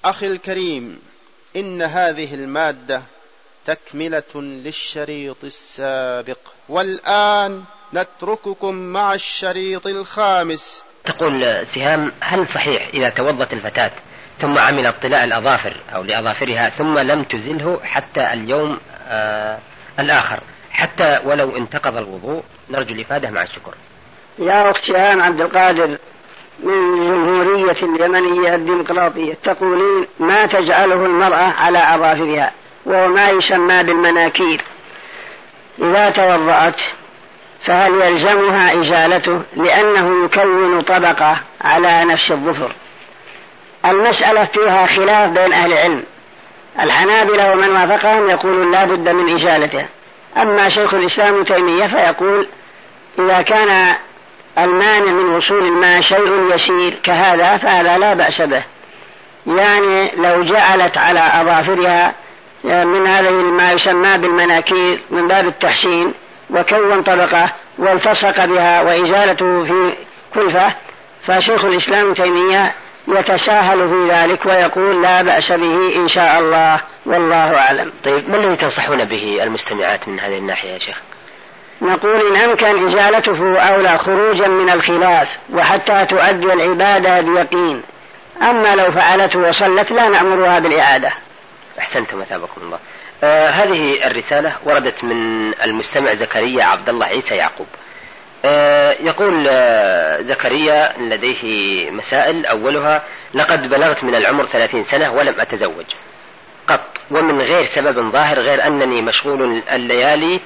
أخي الكريم، إن هذه المادة تكملة للشريط السابق، والآن نترككم مع الشريط الخامس. تقول سهام: هل صحيح إذا توضت الفتاة ثم عملت طلاء الأظافر أو لأظافرها ثم لم تزله حتى اليوم الآخر حتى ولو انتقض الوضوء؟ نرجو الإفادة مع الشكر. يا أخت سهام عبد القادر من جمهورية اليمنية الديمقراطية، تقولين ما تجعله المرأة على أظافرها وهو ما يسمى بالمناكير، إذا توضأت فهل يلزمها إزالته لأنه يكون طبقة على نفس الظفر؟ المسألة فيها خلاف بين أهل العلم، الحنابلة ومن وافقهم يقولون لا بد من إزالته، أما شيخ الإسلام ابن تيمية فيقول إذا كان المانع من وصول الماء شيء يسير كهذا فهذا لا بأس به، يعني لو جعلت على أظافرها من هذه ما يسمى بالمناكير من باب التحسين وكون طبقة والتصق بها وإزالته في كلفة، فشيخ الإسلام ابن تيمية يتساهل في ذلك ويقول لا بأس به إن شاء الله، والله أعلم. طيب، ما الذي تنصحون به المستمعات من هذه الناحية يا شيخ؟ نقول إن أمكن إزالته أولى خروجا من الخلاف وحتى تؤدي العبادة بيقين، أما لو فعلته وصلت لا نأمرها بالإعادة. أحسنتم مثابكم الله. هذه الرسالة وردت من المستمع زكريا عبد الله عيسى يعقوب. يقول زكريا لديه مسائل، أولها: لقد بلغت من العمر 30 سنة ولم أتزوج قط، ومن غير سبب ظاهر غير أنني مشغول الليالي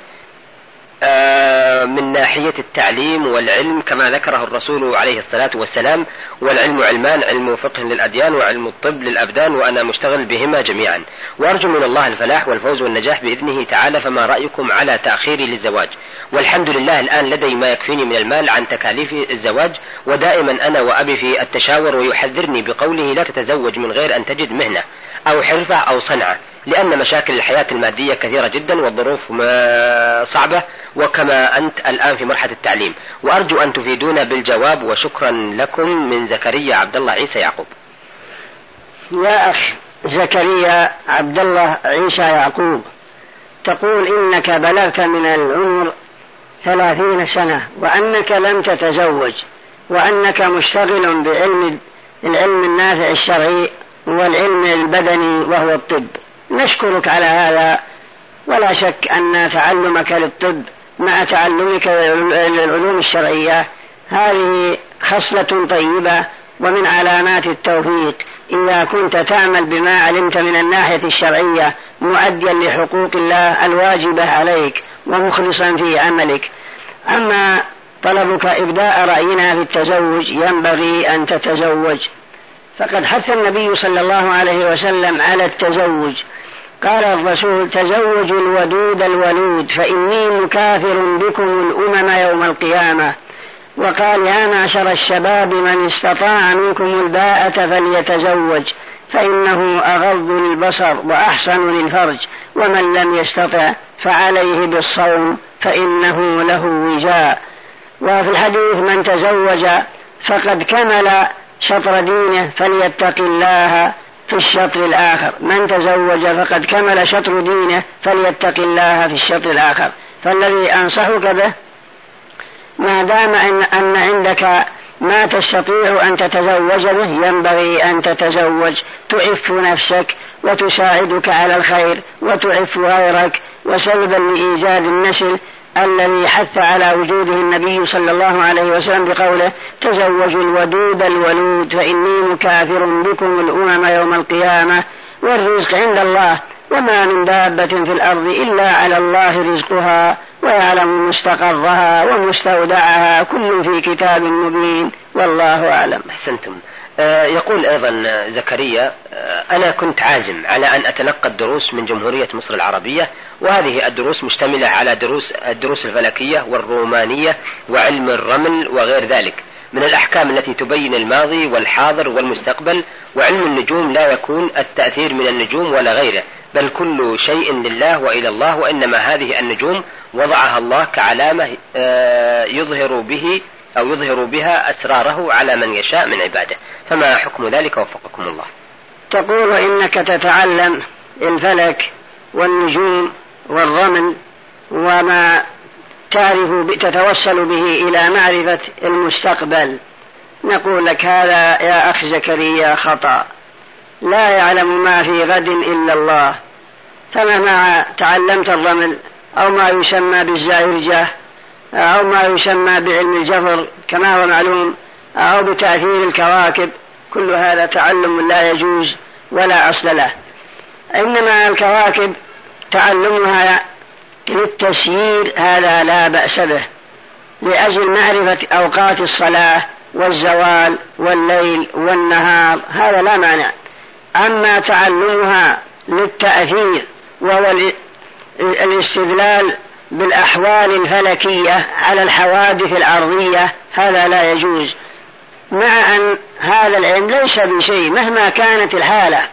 من ناحية التعليم والعلم كما ذكره الرسول عليه الصلاة والسلام، والعلم علمان: علم فقه للأديان وعلم الطب للأبدان، وأنا مشتغل بهما جميعا، وأرجو من الله الفلاح والفوز والنجاح بإذنه تعالى، فما رأيكم على تأخيري للزواج؟ والحمد لله الآن لدي ما يكفيني من المال عن تكاليف الزواج، ودائما أنا وأبي في التشاور ويحذرني بقوله: لا تتزوج من غير أن تجد مهنة أو حرفة أو صنعة، لأن مشاكل الحياة المادية كثيرة جدا والظروف صعبة، وكما أنت الآن في مرحلة التعليم، وأرجو أن تفيدونا بالجواب، وشكرا لكم. من زكريا عبد الله عيسى يعقوب. يا أخ زكريا عبد الله عيسى يعقوب، تقول إنك بلغت من العمر 30 سنة وأنك لم تتزوج، وأنك مشتغل بعلم العلم النافع الشرعي والعلم البدني وهو الطب. نشكرك على هذا، ولا شك أن تعلمك للطب مع تعلمك للعلوم الشرعية هذه خصلة طيبة ومن علامات التوفيق، إذا كنت تعمل بما علمت من الناحية الشرعية مؤديا لحقوق الله الواجبة عليك ومخلصا في عملك. أما طلبك إبداء رأينا في التزوج، ينبغي أن تتزوج، فقد حث النبي صلى الله عليه وسلم على التزوج، قال الرسول: تزوجوا الودود الولود فإني مكاثر بكم الأمم يوم القيامة. وقال: يا معشر الشباب من استطاع منكم الباءة فليتزوج فإنه أغض للبصر وأحسن للفرج، ومن لم يستطع فعليه بالصوم فإنه له وجاء. وفي الحديث: من تزوج فقد كمل شطر دينه فليتق الله في الشطر الآخر. من تزوج فقد كمل شطر دينه فليتق الله في الشطر الآخر. فالذي أنصحك به ما دام أن عندك ما تستطيع أن تتزوج به ينبغي أن تتزوج، تعف نفسك وتساعدك على الخير وتعف غيرك، وسببا لإيجاد النسل الذي حث على وجوده النبي صلى الله عليه وسلم بقوله: تزوجوا الودود الولود فإني مكاثر بكم الأمم يوم القيامة. والرزق عند الله، وما من دابة في الأرض إلا على الله رزقها ويعلم مستقرها ومستودعها كل في كتاب مبين، والله أعلم. أحسنتم. يقول أيضا زكريا: أنا كنت عازم على أن أتلقى الدروس من جمهورية مصر العربية، وهذه الدروس مشتملة على الدروس الفلكية والرومانية وعلم الرمل وغير ذلك من الأحكام التي تبين الماضي والحاضر والمستقبل. وعلم النجوم لا يكون التأثير من النجوم ولا غيره، بل كل شيء لله وإلى الله، وإنما هذه النجوم وضعها الله كعلامة يظهر بها أسراره على من يشاء من عباده. فما حكم ذلك وفقكم الله؟ تقول إنك تتعلم الفلك والنجوم والرمل وما تتوصل به إلى معرفة المستقبل. نقول لك هذا يا أخ زكريا خطأ، لا يعلم ما في غد إلا الله. فمهما تعلمت الرمل أو ما يسمى بالزائرجة أو ما يسمى بعلم الجبر كما هو معلوم أو بتأثير الكواكب، كل هذا تعلم لا يجوز ولا أصل له. إنما الكواكب تعلمها للتسيير هذا لا بأس به، لأجل معرفة أوقات الصلاة والزوال والليل والنهار هذا لا مانع. أما تعلمها للتأثير وهو الاستدلال بالأحوال الفلكية على الحوادث الأرضية هذا لا يجوز، مع أن هذا العلم ليس بشيء مهما كانت الحالة.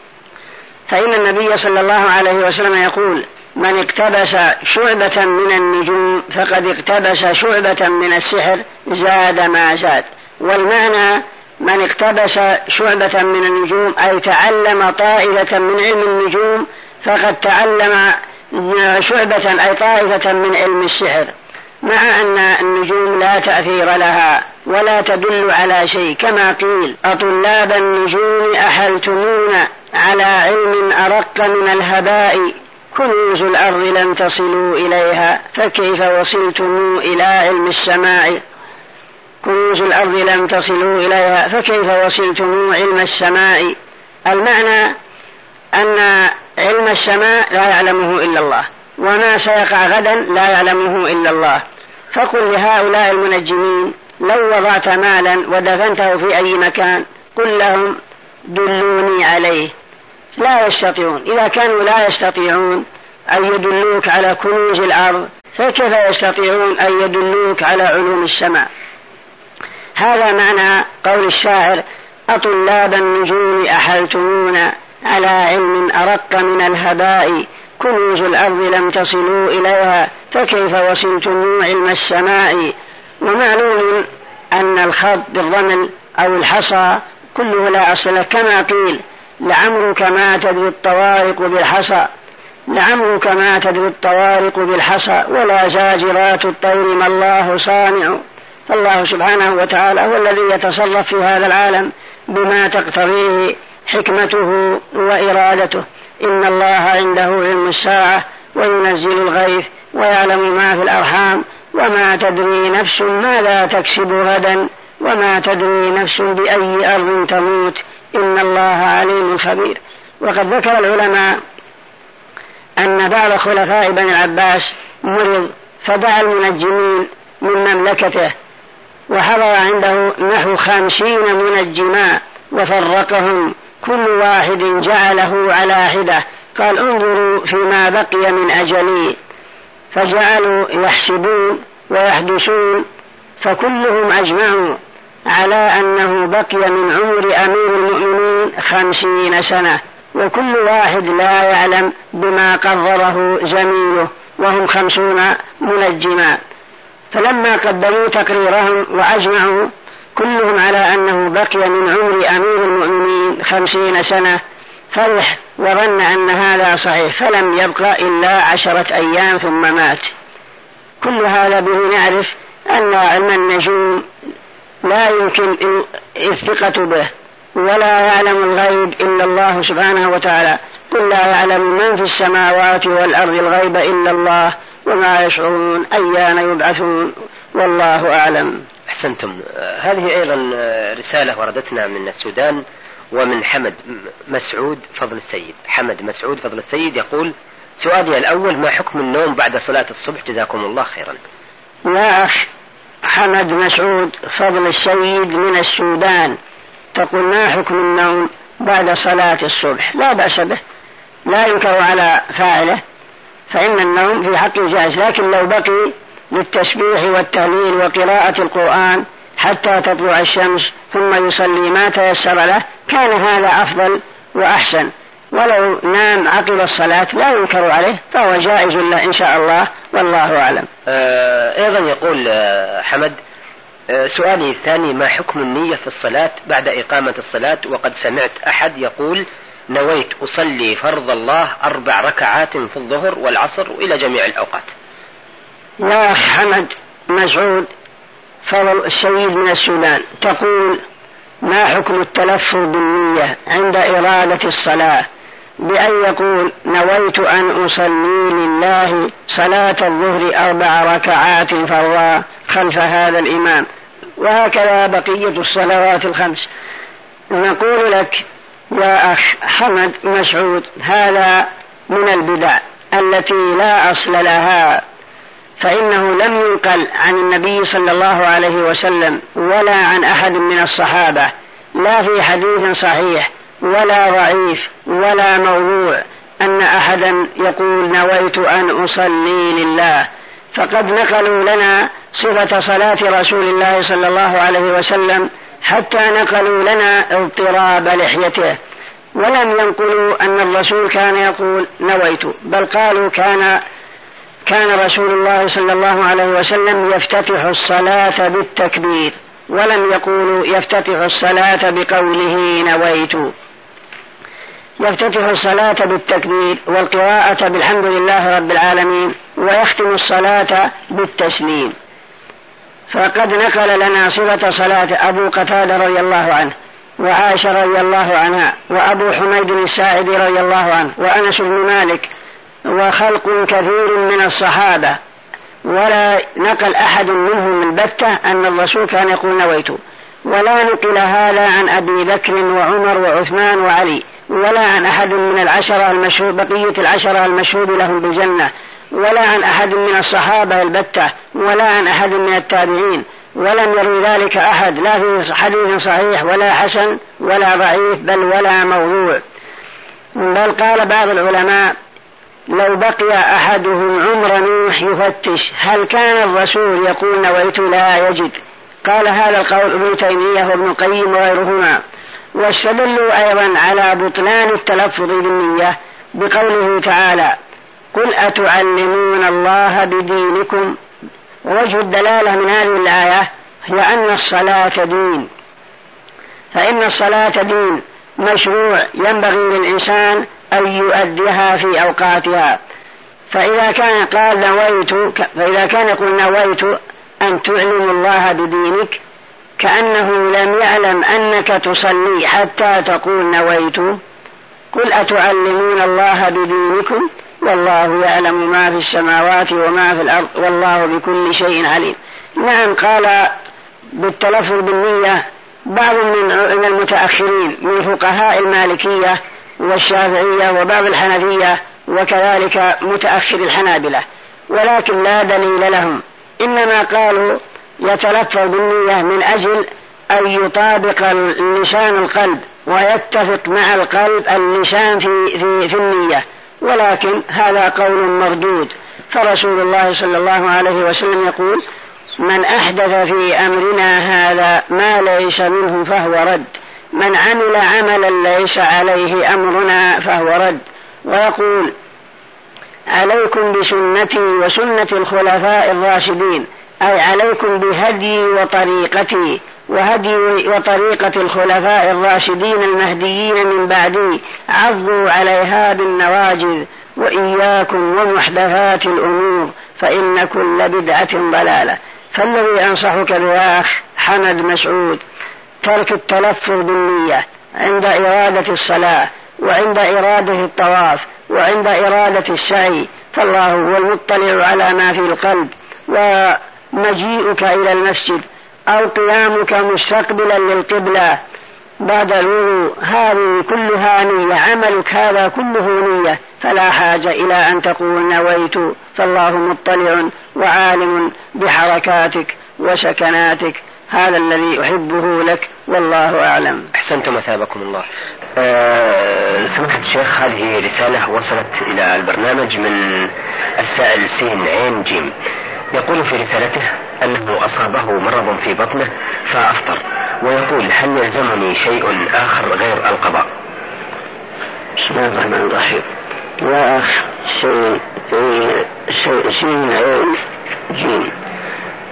فإن النبي صلى الله عليه وسلم يقول: من اقتبس شعبة من النجوم فقد اقتبس شعبة من السحر زاد ما زاد. والمعنى من اقتبس شعبة من النجوم أي تعلم طائفة من علم النجوم فقد تعلم شعبة أي طائفة من علم السحر، مع أن النجوم لا تأثير لها ولا تدل على شيء، كما قيل: أطلاب النجوم أحلتمون على علم أرق من الهباء، كنوز الأرض لم تصلوا إليها فكيف وصلتم إلى علم السماء. كنوز الأرض لم تصلوا إليها فكيف وصلتم علم السماء. المعنى أن علم السماء لا يعلمه إلا الله، وما سيقع غدا لا يعلمه إلا الله. فقل لهؤلاء المنجمين: لو وضعت مالا ودفنته في أي مكان قل لهم دلوني عليه، لا يستطيعون. إذا كانوا لا يستطيعون أن يدلوك على كنوز الأرض فكيف يستطيعون أن يدلوك على علوم السماء؟ هذا معنى قول الشاعر: أطلاب النجوم أحلتمون على علم أرق من الهباء، كنوز الأرض لم تصلوا إليها فكيف وصلتم علم السماء. ومعلوم أن الخط بالرمل أو الحصى كله لا أصل له، كما قيل: لعمرك ما تدري الطوارق بالحصى، لعمرك ما تدري الطوارق بالحصى، ولا زاجرات الطير ما الله صانع. فالله سبحانه وتعالى هو الذي يتصرف في هذا العالم بما تقتضيه حكمته وإرادته. إن الله عنده علم الساعة وينزل الغيث ويعلم ما في الأرحام وما تدري نفس ماذا تكسب غدا وما تدري نفس بأي أرض تموت إن الله عليم خبير. وقد ذكر العلماء أن بعض خلفاء بني العباس مرض فدعا المنجمين من مملكته، وحضر عنده نحو 50 منجما وفرقهم، كل واحد جعله على حدة. قال: انظروا فيما بقي من أجلي. فجعلوا يحسبون ويحدثون، فكلهم أجمعوا على أنه بقي من عمر أمير المؤمنين 50 سنة، وكل واحد لا يعلم بما قرره زميله، وهم 50 منجما. فلما قدموا تقريرهم وأجمعوا كلهم على أنه بقي من عمر أمير المؤمنين 50 سنة فرح وظن أن هذا صحيح، فلم يبقى إلا 10 أيام ثم مات. كل هذا به نعرف أن علم النجوم لا يمكن الثقة به، ولا يعلم الغيب إلا الله سبحانه وتعالى. قل لا يعلم من في السماوات والأرض الغيب إلا الله وما يشعرون أيان يبعثون والله أعلم. أحسنتم. هذه أيضا رسالة وردتنا من السودان ومن حمد مسعود فضل السيد. حمد مسعود فضل السيد يقول: سؤالي الأول: ما حكم النوم بعد صلاة الصبح؟ جزاكم الله خيرا. يا أخ حمد مسعود فضل السيد من السودان، تقول ما حكم النوم بعد صلاة الصبح؟ لا بأس به، لا ينكر على فاعله، فإن النوم في حقه جائز، لكن لو بقي للتسبيح والتهليل وقراءة القرآن حتى تطلع الشمس ثم يصلي ما تيسر له كان هذا أفضل وأحسن. ولو نام عقب الصلاة لا ينكر عليه، فهو جائز له إن شاء الله، والله أعلم. أيضا يقول حمد: سؤالي الثاني: ما حكم النية في الصلاة بعد إقامة الصلاة وقد سمعت أحد يقول نويت أصلي فرض الله 4 ركعات في الظهر والعصر وإلى جميع الأوقات؟ يا حمد مسعود فضل السيد من السودان تقول: ما حكم التلفظ بالنية عند إرادة الصلاة بأن يقول نويت أن أصلي لله صلاة الظهر 4 ركعات فرضا خلف هذا الإمام، وهكذا بقية الصلوات ال5. نقول لك يا أخ حمد مسعود: هذا من البدع التي لا أصل لها، فإنه لم ينقل عن النبي صلى الله عليه وسلم ولا عن أحد من الصحابة، لا في حديث صحيح ولا ضعيف ولا موضوع، أن أحدا يقول نويت أن أصلي لله. فقد نقلوا لنا صفة صلاة رسول الله صلى الله عليه وسلم حتى نقلوا لنا اضطراب لحيته، ولم ينقلوا أن الرسول كان يقول نويت، بل قالوا كان رسول الله صلى الله عليه وسلم يفتتح الصلاة بالتكبير، ولم يقولوا يفتتح الصلاة بقوله نويت. يفتتح الصلاة بالتكبير والقراءة بالحمد لله رب العالمين، ويختم الصلاة بالتسليم. فقد نقل لنا صفة صلاة أبو قتادة رضي الله عنه، وعائشة رضي الله عنها، وأبو حميد الساعدي رضي الله عنه، وأنس بن مالك، وخلق كثير من الصحابة، ولا نقل أحد منهم البتة أن الرسول كان يقول نويت. ولا نقل هذا عن أبي بكر وعمر وعثمان وعلي، ولا عن أحد من بقية العشرة المشهود لهم بالجنة، ولا عن أحد من الصحابة البتة، ولا عن أحد من التابعين، ولم يروي ذلك أحد، لا في حديث صحيح ولا حسن ولا ضعيف بل ولا موضوع. بل قال بعض العلماء: لو بقي أحدهم عمر نوح يفتش هل كان الرسول يقول نويت لا يجد. قال هذا القول ابن تيمية وابن القيم وغيرهما. واستدلوا أيضا على بطلان التلفظ بالنية بقوله تعالى: قل أتعلمون الله بدينكم. ووجه الدلالة من هذه الآية هي أن الصلاة دين، فإن الصلاة دين مشروع ينبغي للإنسان أن يؤديها في أوقاتها. فإذا كان يقول نويت أن تعلم الله بدينك، كأنه لم يعلم أنك تصلي حتى تقول نويت. قل أتعلمون الله بدينكم والله يعلم ما في السماوات وما في الأرض والله بكل شيء عليم. نعم، قال بالتلفظ بالنية بعض من المتأخرين من فقهاء المالكية والشافعية وبعض الحنفية، وكذلك متأخر الحنابلة، ولكن لا دليل لهم، إنما قالوا يتلفظ بالنية من أجل أن يطابق اللسان القلب ويتفق مع القلب اللسان في النية، ولكن هذا قول مردود. فرسول الله صلى الله عليه وسلم يقول: من أحدث في أمرنا هذا ما ليس منه فهو رد، من عمل عملا ليس عليه أمرنا فهو رد. ويقول: عليكم بسنتي وسنة الخلفاء الراشدين، أي عليكم بهدي وطريقتي وهدي وطريقة الخلفاء الراشدين المهديين من بعدي، عضوا عليها بالنواجذ، وإياكم ومحدثات الأمور فإن كل بدعة ضلالة. فالذي أنصحك به أخ حمد مسعود ترك التلفظ بالنية عند إرادة الصلاة، وعند إرادة الطواف، وعند إرادة السعي، فالله هو المطلع على ما في القلب. ومجيئك إلى المسجد أو قيامك مستقبلا للقبلة بعد الوضوء هذه كلها نية، عملك هذا كله نية، فلا حاجة إلى أن تقول نويت، فالله مطلع وعالم بحركاتك وسكناتك. هذا الذي أحبه لك والله أعلم. أحسنتم مثابكم الله. سماحة الشيخ، هذه رسالة وصلت إلى البرنامج من السائل سين عين جيم، يقول في رسالته أنه أصابه مرض في بطنه فأفطر، ويقول: هل يلزمني شيء آخر غير القضاء؟ بسم الله الرحمن الرحيم. يا أخ سين عين جيم،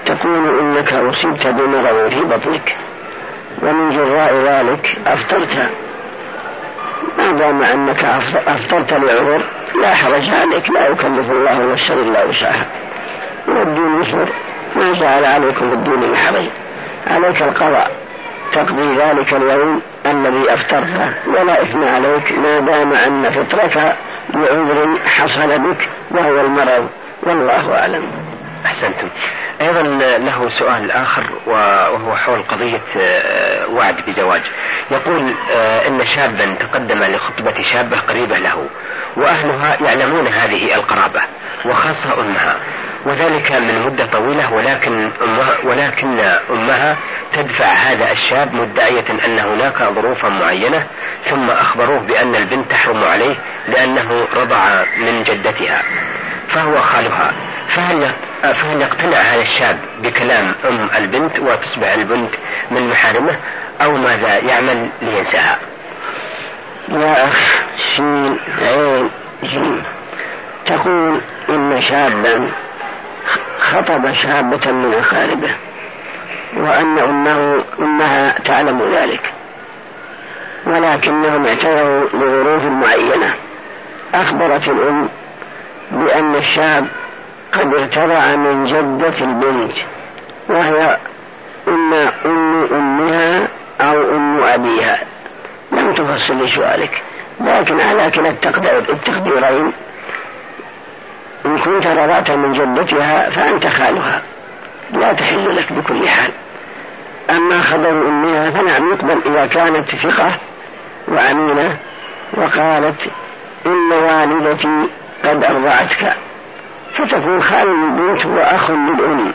تقول إنك أصبت بمرض في بطنك ومن جراء ذلك أفطرت، ما دام أنك أفطرت لعذر لا حرج عليك، لا يكلف الله نفسا إلا وسعها، والدين يسر، ما جعل عليكم الدين من حرج، عليك القضاء، تقضي ذلك اليوم الذي أفطرته ولا إثم عليك ما دام أن فطرك بعذر حصل بك وهو المرض، والله أعلم. أحسنتم. أيضا له سؤال آخر وهو حول قضية وعد بزواج. يقول إن شابا تقدم لخطبة شابة قريبة له وأهلها يعلمون هذه القرابة وخاصة أمها، وذلك من مدة طويلة، ولكن أمها تدفع هذا الشاب مدعية أن هناك ظروفا معينة، ثم أخبروه بأن البنت تحرم عليه لأنه رضع من جدتها فهو خالها، فهل يقتنع هذا الشاب بكلام أم البنت وتصبح البنت من محارمه، أو ماذا يعمل لينساها؟ يا أخ سين عين جيم، تقول إن شابا خطب شابة من أقاربه وأن أمها تعلم ذلك، ولكنهم اعتذروا لظروف معينة. أخبرت الأم بأن الشاب قد ارتضع من جدة البنت وهي إما أم أمها أو أم أبيها، لم تفصل لسؤالك، لكن على كلا التقديرين إن كنت رضعت من جدتها فأنت خالها لا تحل لك بكل حال. أما خبر أمها فنعم يقبل إذا كانت ثقة وأمينة وقالت إن والدتي قد أرضعتك، فتكون خال البنت وأخ للأم.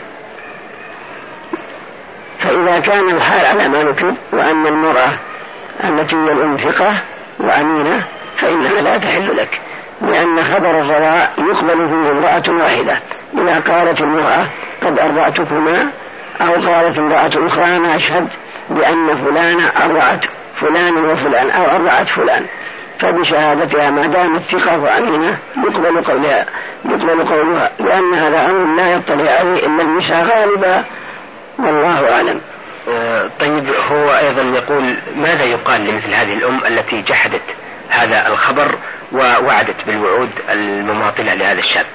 فإذا كان الحال على ما نكتب وأن المرأة التي هي الأم ثقة وأمينة فإنها لا تحل لك، لأن خبر الرضاع يقبل فيه امرأة واحدة. إذا قالت المرأة قد أرضعتكما، أو قالت امرأة أخرى أنا أشهد بأن فلانة أرضعت فلان وفلان أو أرضعت فلان، فبشهادتها ما دامت ثقة وأمينة يقبل قولها، لأن هذا أمر لا يطلع عليه إلا النساء غالبا، والله أعلم. طيب، هو أيضا يقول ماذا يقال لمثل هذه الأم التي جحدت هذا الخبر ووعدت بالوعود المماطلة لهذا الشاب؟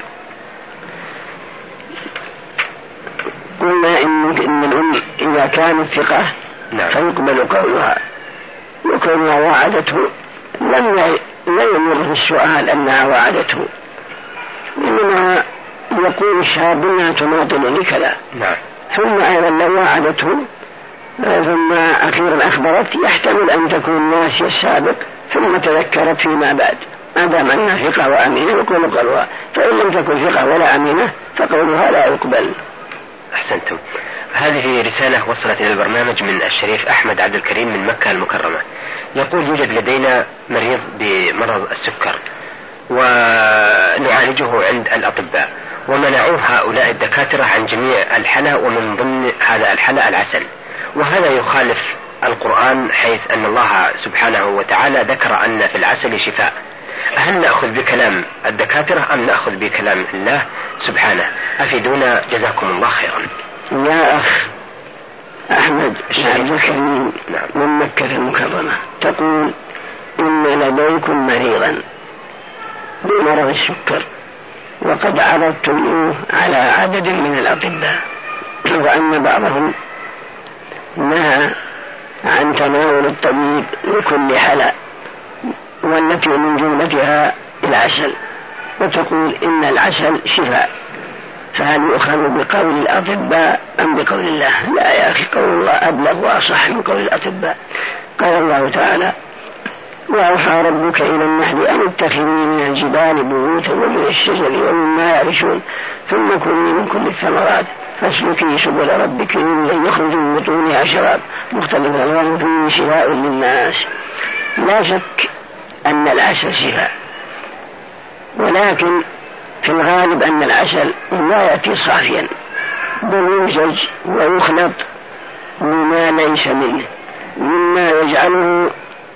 قلنا إن الأم إذا كانت ثقة فيقبل قولها، وكونها وعدته لم يمر في السؤال أنها وعدته، إنما يقول الشاب أنها تماطل لكذا، ثم أيضا لو وعدته ثم أخيرا أخبرت يحتمل أن تكون ناسية السابق ثم تذكرت فيما بعد، ما دام أنها ثقة وأمينة يقول قولها، فإن لم تكن ثقة ولا أمينة فقولها لا يقبل. أحسنتم. هذه رسالة وصلت إلى البرنامج من الشريف أحمد عبد الكريم من مكة المكرمة، يقول يوجد لدينا مريض بمرض السكر ونعالجه عند الأطباء، ومنعوه هؤلاء الدكاترة عن جميع الحلى، ومن ضمن هذا الحلى العسل، وهذا يخالف القرآن حيث أن الله سبحانه وتعالى ذكر أن في العسل شفاء. هل نأخذ بكلام الدكاترة أم نأخذ بكلام الله سبحانه؟ أفيدونا جزاكم الله خيرا. يا أخ أحمد عبد الكريم من مكة المكرمة، تقول إن لديكم مريضا بمرض السكر وقد عرضتموه على عدد من الأطباء، وأن بعضهم نهى عن تناول الطبيب لكل حلى، والتي من جملتها العسل، وتقول إن العسل شفاء، فهل يؤخذ بقول الأطباء أم بقول الله؟ لا يا أخي، قول الله أبلغ وأصح من قول الأطباء. قال الله تعالى وأوحى ربك إلى النحل أن اتخذي من الجبال بيوتا ومن الشجر ومما يعرشون ثم كلي من كل الثمرات فاسلكي سبل ربك لن يخرج من بطونها شراب مختلف ألوانه فيه شفاء للناس. لا شك أن العسل شفاء، ولكن في الغالب أن العسل لا يأتي صافيا، بل يمزج ويخلط بما ليس منه مما يجعله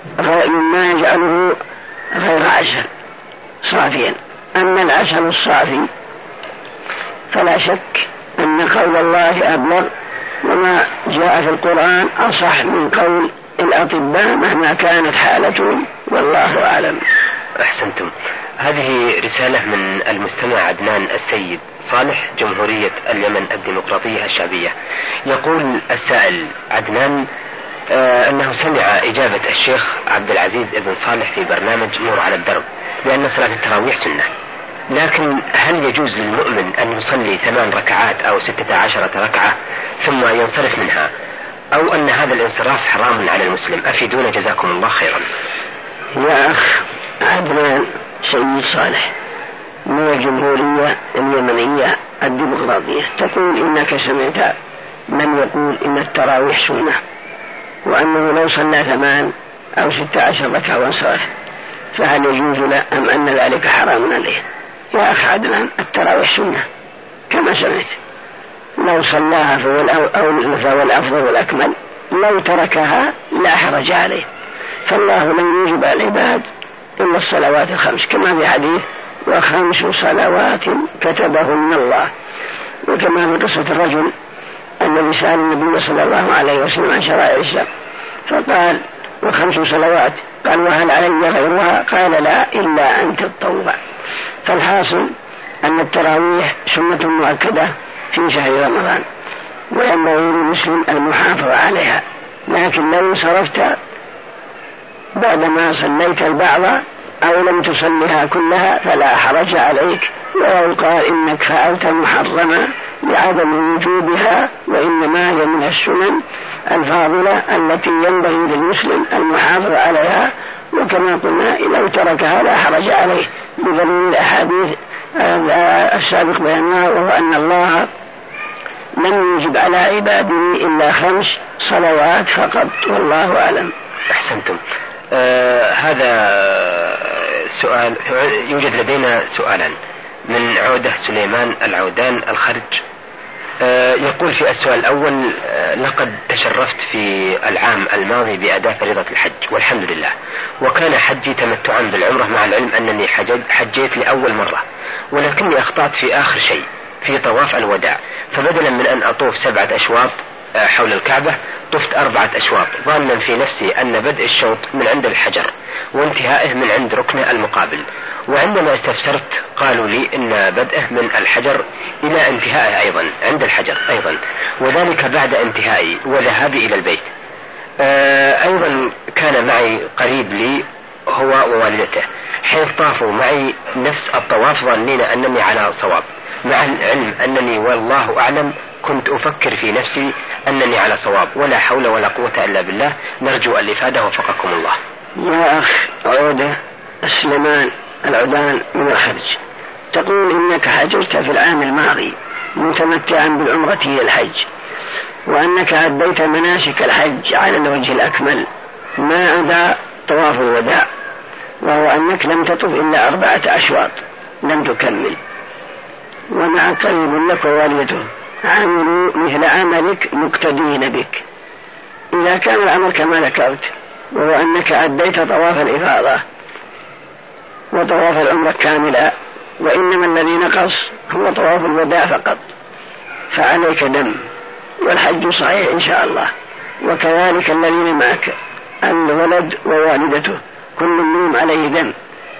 غير عسل صافيا. أما العسل الصافي فلا شك أن قول الله أبلغ، وما جاء في القرآن أصح من قول الأطباء مهما كانت حالتهم، والله أعلم. أحسنتم. هذه رسالة من المستمع عدنان السيد صالح، جمهورية اليمن الديمقراطية الشعبية. يقول السائل عدنان أنه سمع إجابة الشيخ عبد العزيز بن صالح في برنامج نور على الدرب بأن صلاة التراويح سنة، لكن هل يجوز للمؤمن أن يصلي 8 ركعات أو 16 ركعة ثم ينصرف منها، أو أن هذا الانصراف حرام على المسلم؟ أفيدونا جزاكم الله خيرا. يا أخ عدنان سيد صالح من الجمهورية اليمنية الديمقراطية، تقول إنك سمعت من يقول إن التراويح سنة، وأنه لو صلى 8 أو 16 ركعة وانصرف فهل يجوز له أم أن ذلك حرام عليه؟ يا أخ عدنان التراويح سنة كما سمعت، لو صلاها فهو الأفضل والأكمل، لو تركها لا حرج عليه، فالله لم يجب على العباد إلا الصلوات الخمس، كما في حديث و5 صلوات كتبهن الله، وكما في قصة الرجل الذي سأل النبي صلى الله عليه وسلم عن شرائع الإسلام فقال و5 صلوات، قال وهل علي غيرها؟ قال لا إلا أن تتطوع. فالحاصل أن التراويح سنة مؤكدة في شهر رمضان، وينبغي للمسلم المحافظة عليها، لكن لو انصرفت بعدما صليت البعض أو لم تصليها كلها فلا حرج عليك، ولو قال إنك فعلت محرما لعدم وجوبها، وإنما هي من السنن الفاضلة التي ينبغي للمسلم المحافظة عليها، وكما قلنا لو تركها لا حرج عليه بدليل الأحاديث السابق بيانها، وهو أن الله لم يجب على عباده إلا 5 صلوات فقط، والله أعلم. أحسنتم. هذا سؤال، يوجد لدينا سؤالان من عودة سليمان العودان الخرج. يقول في السؤال الأول: لقد تشرفت في العام الماضي بأداء فريضة الحج والحمد لله، وكان حجي تمتعا بالعمرة، مع العلم أنني حجيت لأول مرة، ولكني أخطأت في آخر شيء في طواف الوداع، فبدلا من أن أطوف 7 أشواط حول الكعبة طفت 4 أشواط، ظانا في نفسي أن بدء الشوط من عند الحجر وانتهائه من عند ركنه المقابل، وعندما استفسرت قالوا لي إن بدءه من الحجر إلى انتهائه أيضا عند الحجر أيضا، وذلك بعد انتهائي وذهابي إلى البيت. أيضا كان معي قريب لي هو ووالدته، حيث طافوا معي نفس الطواف ظنين أنني على صواب، مع العلم أنني والله أعلم كنت أفكر في نفسي أنني على صواب، ولا حول ولا قوة إلا بالله. نرجو الإفادة وفقكم الله. يا أخ عودة سليمان العودان من الخرج، تقول إنك حججت في العام الماضي متمتعا بالعمرة هي الحج، وأنك أديت مناسك الحج على الوجه الأكمل ما عدا طواف الوداع، وهو أنك لم تطف إلا 4 أشواط لم تكمل، ومع قريب لك ووالدته عملوا مثل عملك مقتدين بك. إذا كان الأمر كما ذكرت، وهو أنك أديت طواف الإفاضة وطواف العمرة كاملة، وإنما الذي نقص هو طواف الوداع فقط، فعليك دم، والحج صحيح إن شاء الله، وكذلك الذين معك الولد ووالدته كل منهم عليه دم،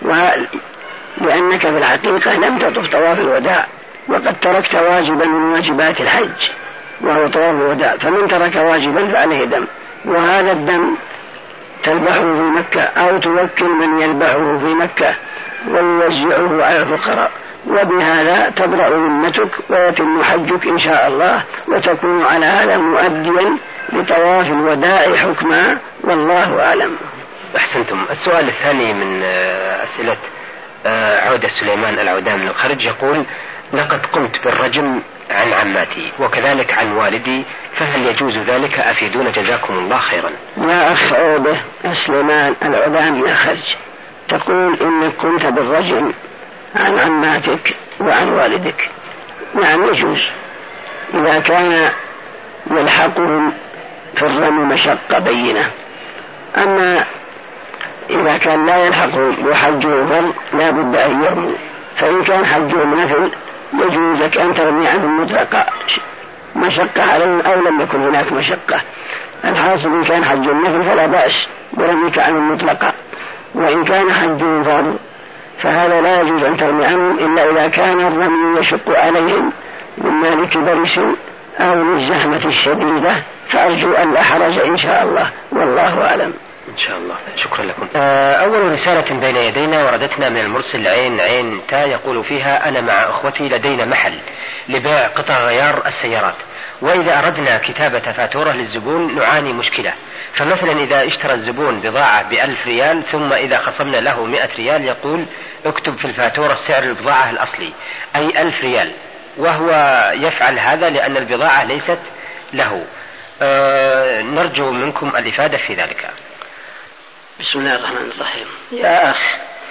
لأنك في الحقيقة لم تطف طواف الوداع، وقد تركت واجبا من واجبات الحج وهو طواف الوداع، فمن ترك واجبا فعليه دم، وهذا الدم تذبحه في مكة أو توكل من يذبحه في مكة ويوزعه على الفقراء، وبهذا تبرأ ذمتك ويتم حجك إن شاء الله، وتكون على هذا مؤديا لطواف الوداع حكما، والله أعلم. أحسنتم. السؤال الثاني من أسئلة عودة سليمان العودان من الخرج، يقول: لقد قمت بالرجم عن عماتي وكذلك عن والدي، فهل يجوز ذلك؟ أفيدونا جزاكم الله خيرا. يا أخ عودة سليمان العودان من الخرج، تقول إنك قمت بالرجم عن عماتك وعن والدك، نعم يجوز إذا كان يلحقهم في الرمي مشقة بينة، أما إذا كان لا يلحقهم وحجه فرض لا بد أن يرموا، فإن كان حجهم نفل يجوز لك أن ترمي عنه مطلقا مشقة عليهم أو لم يكن هناك مشقة. الحاصل إن كان حج النفل فلا بأس برميك عنه مطلقا، وإن كان حج فرض فهذا لا يجوز أن ترمي عنهم إلا إذا كان الرمي يشق عليهم مما لكبرس أو للزحمة الشديدة، فأرجو أن لا حرج إن شاء الله، والله أعلم. إن شاء الله. شكرا لكم. أول رسالة بين يدينا وردتنا من المرسل عين تا، يقول فيها: أنا مع أخوتي لدينا محل لبيع قطع غيار السيارات، وإذا أردنا كتابة فاتورة للزبون نعاني مشكلة. فمثلا إذا اشترى الزبون بضاعة ب1000 ريال، ثم إذا خصمنا له 100 ريال يقول: اكتب في الفاتورة سعر البضاعة الأصلي أي 1000 ريال، وهو يفعل هذا لأن البضاعة ليست له. نرجو منكم الإفادة في ذلك. بسم الله الرحمن الرحيم. يا أخ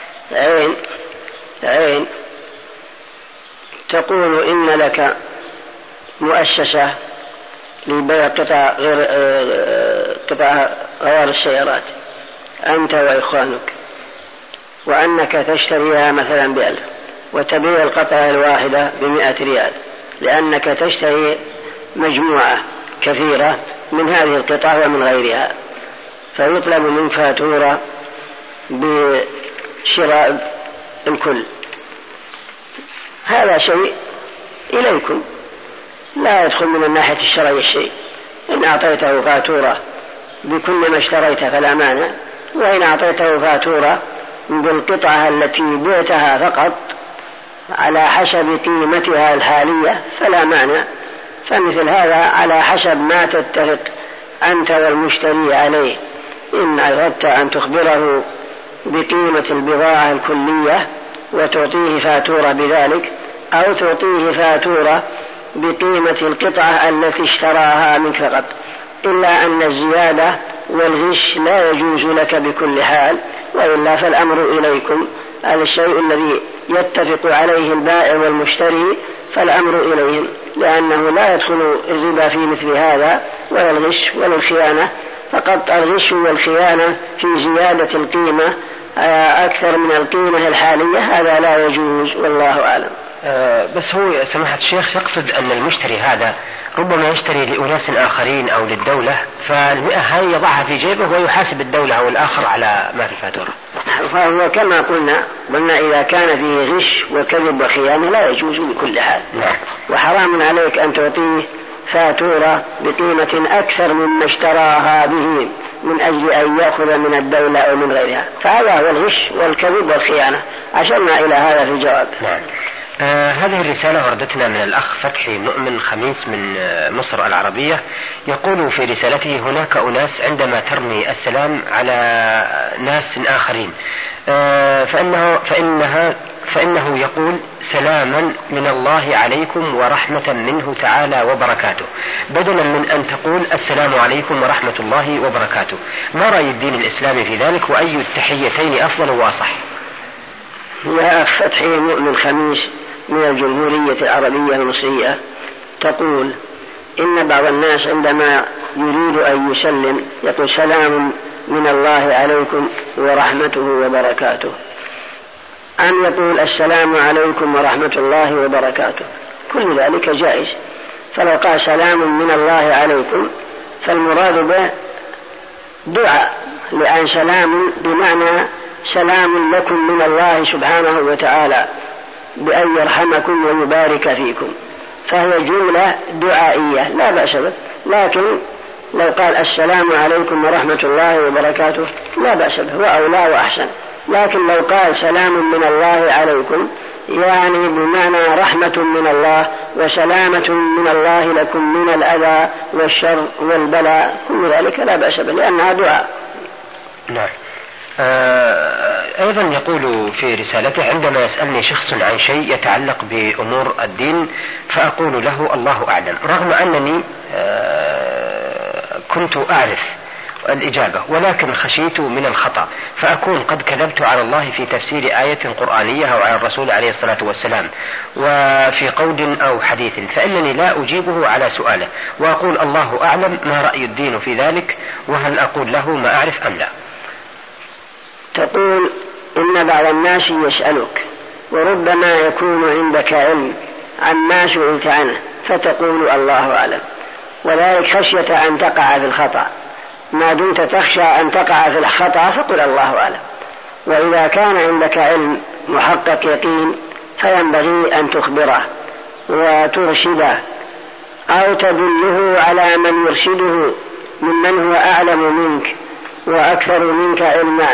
عين تقول إن لك مؤسسة لبيع قطع غيار السيارات أنت وإخوانك، وأنك تشتريها مثلا ب1000 وتبيع القطعة الواحدة ب100 ريال، لأنك تشتري مجموعة كثيرة من هذه القطع ومن غيرها، فيطلب من فاتورة بشراء الكل. هذا شيء إليكم لا يدخل من الناحية الشرعية شيء. إن أعطيته فاتورة بكل ما اشتريت فلا مانع، وإن أعطيته فاتورة بالقطعة التي بعتها فقط على حسب قيمتها الحالية فلا مانع. فمثل هذا على حسب ما تتفق أنت والمشتري عليه. إن أردت أن تخبره بقيمة البضاعة الكلية وتعطيه فاتورة بذلك، أو تعطيه فاتورة بقيمة القطعة التي اشتراها منك فقط، إلا أن الزيادة والغش لا يجوز لك بكل حال، وإلا فالأمر إليكم. الشيء الذي يتفق عليه البائع والمشتري فالأمر إليهم، لأنه لا يدخل الربا في مثل هذا ولا الغش ولا الخيانة. فقط الغش والخيانة في زيادة القيمة أكثر من القيمة الحالية، هذا لا يجوز، والله أعلم. بس هو سماحة الشيخ يقصد أن المشتري هذا ربما يشتري لأناس آخرين أو للدولة، فال100 هاي يضعها في جيبه ويحاسب الدولة أو الآخر على ما في الفاتورة. فهو كما قلنا إذا كان فيه غش وكذب وخيانة لا يجوز بكل حال. وحرام عليك أن تعطيه فاتورة بقيمة أكثر مما اشتراها به من أجل أن يأخذ من الدولة أو من غيرها، فهذا هو الغش والكذب والخيانة. أشرنا إلى هذا في الجواب. هذه الرسالة وردتنا من الأخ فتحي مؤمن خميس من مصر العربية، يقول في رسالته: هناك أناس عندما ترمي السلام على ناس آخرين فإنه يقول: سلاما من الله عليكم ورحمة منه تعالى وبركاته، بدلا من أن تقول السلام عليكم ورحمة الله وبركاته. ما رأي الدين الإسلامي في ذلك، وأي التحيتين أفضل وأصح؟ يا أخ فتحي مؤمن خميس من الجمهورية العربية المصرية، تقول إن بعض الناس عندما يريد أن يسلم يقول: سلام من الله عليكم ورحمته وبركاته، أن يقول السلام عليكم ورحمة الله وبركاته. كل ذلك جائز. فلو قال سلام من الله عليكم فالمراد به دعاء، لأن سلام بمعنى سلام لكم من الله سبحانه وتعالى بأن يرحمكم ويبارك فيكم، فهي جملة دعائية لا بأس به. لكن لو قال السلام عليكم ورحمة الله وبركاته لا بأس به، وأولى وأحسن. لكن لو قال سلام من الله عليكم يعني بمعنى رحمة من الله وسلامة من الله لكم من الأذى والشر والبلاء، كل ذلك لا بأس به لأنها دعاء. نعم. أيضا يقول في رسالته: عندما يسألني شخص عن شيء يتعلق بأمور الدين فأقول له الله أعلم، رغم أنني كنت أعرف الإجابة ولكن خشيت من الخطأ، فأكون قد كذبت على الله في تفسير آية قرآنية أو على الرسول عليه الصلاة والسلام وفي قول أو حديث، فإنني لا أجيبه على سؤاله وأقول الله أعلم. ما رأي الدين في ذلك، وهل أقول له ما أعرف أم لا؟ تقول إن بعض الناس يسألك وربما يكون عندك علم عما سئلت عنه فتقول الله أعلم، وذلك خشية أن تقع في الخطأ. ما دمت تخشى أن تقع في الخطأ فقل الله أعلم. وإذا كان عندك علم محقق يقين فينبغي أن تخبره وترشده أو تدله على من يرشده ممن هو أعلم منك وأكثر منك علما.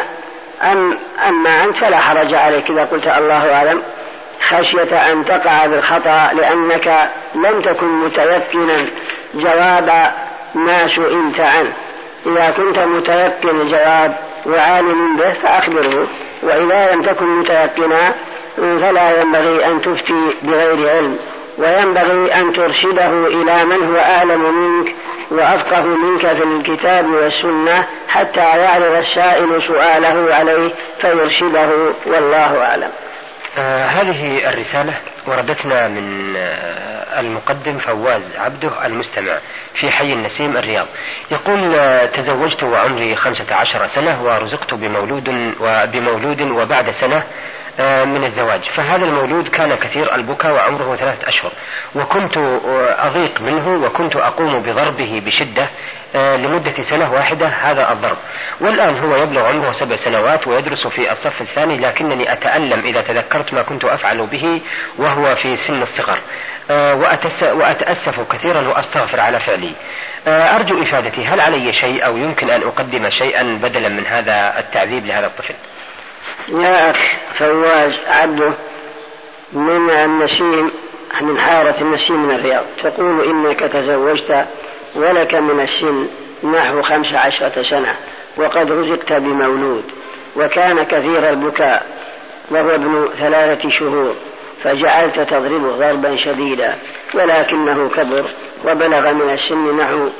أما أنت فلا حرج عليك إذا قلت الله أعلم خشية أن تقع بالخطأ، لأنك لم تكن متيقنا جواب ما سئلت عنه. إذا كنت متيقن الجواب وعالم به فأخبره، وإذا لم تكن متيقنا فلا ينبغي أن تفتي بغير علم، وينبغي أن ترشده إلى من هو أعلم منك وأفقه منك في الكتاب والسنة حتى يعرض السائل سؤاله عليه فيرشده، والله أعلم. هذه الرسالة وردتنا من المقدم فواز عبده المستمع في حي النسيم الرياض. يقول: تزوجت وعمري 15 سنة ورزقت بمولود وبعد سنة من الزواج، فهذا المولود كان كثير البكاء وعمره 3 أشهر، وكنت أضيق منه وكنت أقوم بضربه بشدة لمدة سنة واحدة هذا الضرب، والآن هو يبلغ عمره 7 سنوات ويدرس في الصف الثاني، لكنني أتألم إذا تذكرت ما كنت أفعل به وهو في سن الصغر، وأتأسف كثيرا وأستغفر على فعلي. أرجو إفادتي، هل علي شيء أو يمكن أن أقدم شيئا بدلا من هذا التعذيب لهذا الطفل؟ يا أخ فواز عبده من النسيم، من حارة النسيم من الرياض، تقول إنك تزوجت ولك من السن نحو 15 سنة وقد رزقت بمولود وكان كثير البكاء وهو ابن 3 شهور، فجعلت تضربه ضربا شديدا، ولكنه كبر وبلغ من السن نحو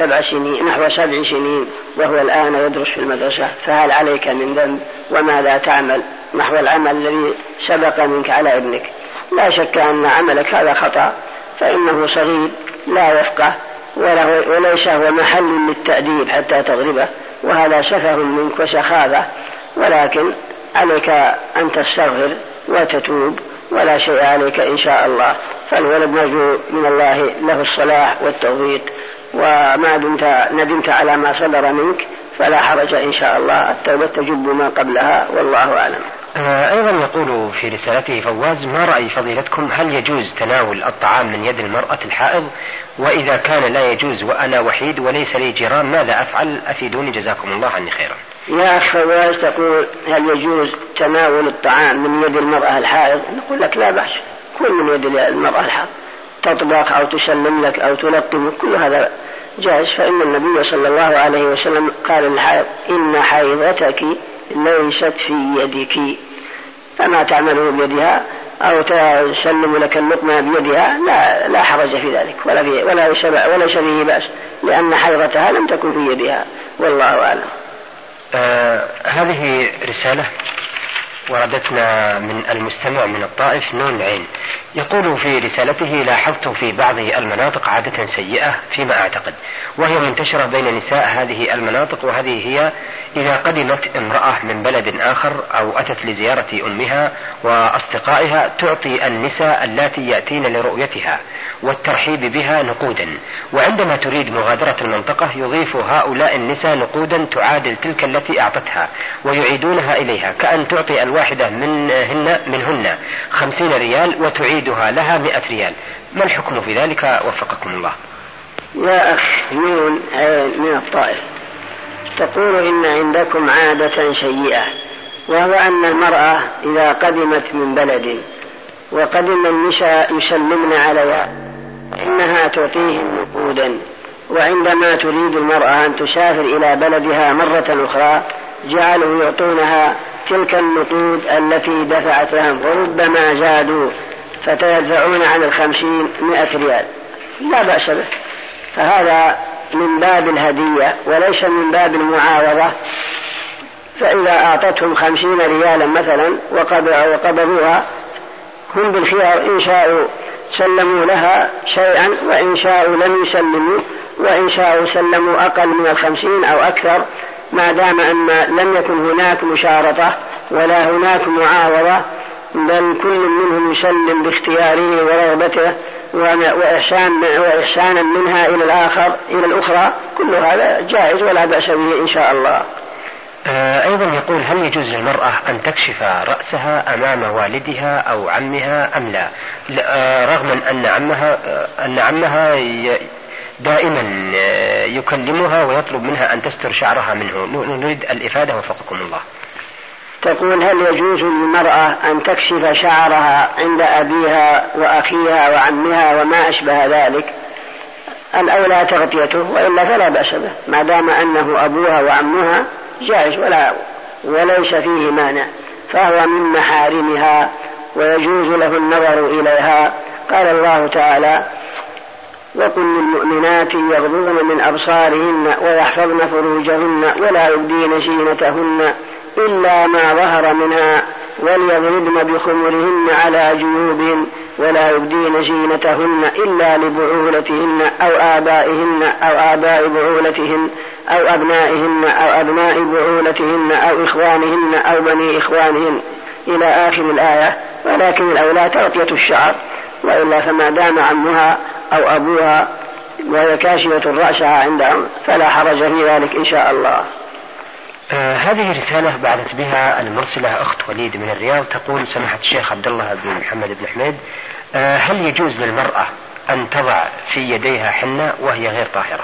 7 سنين وهو الآن يدرس في المدرسة، فهل عليك من ذنب؟ وماذا تعمل نحو العمل الذي سبق منك على ابنك؟ لا شك أن عملك هذا خطأ، فإنه صغير لا يفقه وليس هو محل للتأديب حتى تضربه، وهذا سفه منك وسخافة، ولكن عليك أن تستغفر وتتوب ولا شيء عليك إن شاء الله. فالولد نرجو من الله له الصلاح والتوفيق، وما دمت ندمت على ما صدر منك فلا حرج إن شاء الله، التوبة تجب ما قبلها، والله أعلم. أيضا يقول في رسالته فواز: ما رأي فضيلتكم، هل يجوز تناول الطعام من يد المرأة الحائض؟ وإذا كان لا يجوز وأنا وحيد وليس لي جيران ماذا أفعل؟ أفيدوني جزاكم الله عني خيرا. يا أخ فواز تقول هل يجوز تناول الطعام من يد المرأة الحائض؟ نقول لك لا بأس، كل من يد المرأة الحائض، تطبخ أو تسلم لك أو تلقم، كل هذا جائز، فإن النبي صلى الله عليه وسلم قال للحائض: إن حيضتك ليست في يدك، فما تعمله بيدها أو تسلم لك اللقمة بيدها لا حرج في ذلك ولا فيه بأس، لأن حيضتها لم تكن في يدها، والله أعلم. هذه رسالة وردتنا من المستمع من الطائف نون عين، يقول في رسالته: لاحظت في بعض المناطق عادة سيئة فيما أعتقد، وهي منتشرة بين نساء هذه المناطق، وهذه هي: إذا قدمت امرأة من بلد آخر أو أتت لزيارة أمها وأصدقائها تعطي النساء اللاتي يأتين لرؤيتها والترحيب بها نقودا، وعندما تريد مغادرة المنطقة يضيف هؤلاء النساء نقودا تعادل تلك التي أعطتها ويعيدونها إليها، كأن تعطي الواحدة منهن 50 ريال وتعيدها لها 100 ريال، ما الحكم في ذلك وفقكم الله؟ يا أخ من الطائف تقول إن عندكم عادة سيئة، وهو أن المرأة إذا قدمت من بلد وقدم النساء يسلمن عليها إنها تعطيهم نقودا، وعندما تريد المرأة أن تسافر إلى بلدها مرة أخرى جعلوا يعطونها تلك النقود التي دفعت لهم، وربما زادوا فتدفعون عن 50 100 ريال، لا بأس به، فهذا من باب الهدية وليس من باب المعاوضة. فإذا أعطتهم 50 ريالا مثلا وقبضوها هم بالخيار، إن شاءوا سلموا لها شيئا وإن شاءوا لم يسلموا، وإن شاءوا سلموا أقل من 50 أو أكثر، ما دام أن لم يكن هناك مشارطة ولا هناك معاوضة بل كل منهم يسلم باختياره ورغبته وإحسانا منها إلى الأخرى، كل هذا جائز ولا بأس به إن شاء الله. أيضا يقول: هل يجوز للمرأة أن تكشف رأسها أمام والدها أو عمها أم لا؟ رغم أن عمها دائما يكلمها ويطلب منها أن تستر شعرها منه. نريد الإفادة وفقكم الله. تقول: هل يجوز للمرأة أن تكشف شعرها عند أبيها وأخيها وعمها وما أشبه ذلك؟ الأولى تغطيته، وإلا فلا بأس به ما دام أنه أبوها وعمها، جائز وليس فيه مانع، فهو من محارمها ويجوز له النظر إليها. قال الله تعالى: وقل للمؤمنات يغضضن من أبصارهن ويحفظن فروجهن ولا يبدين زينتهن إلا ما ظهر منها وليضربن بخمرهن على جيوبهن ولا يبدين زينتهن إلا لبعولتهن أو آبائهن أو آباء بعولتهن أو أبنائهن أو أبناء بعولتهن أو إخوانهن أو بني إخوانهن إلى آخر الآية. ولكن الأولى تغطية الشعر، وإلا فما دام عمها أو أبوها وهي كاشفة رأسها عندهم فلا حرج في ذلك إن شاء الله. هذه رسالة بعثت بها المرسلة أخت وليد من الرياض، تقول: سماحة الشيخ عبد الله بن محمد بن حميد، هل يجوز للمرأة أن تضع في يديها حنة وهي غير طاهرة؟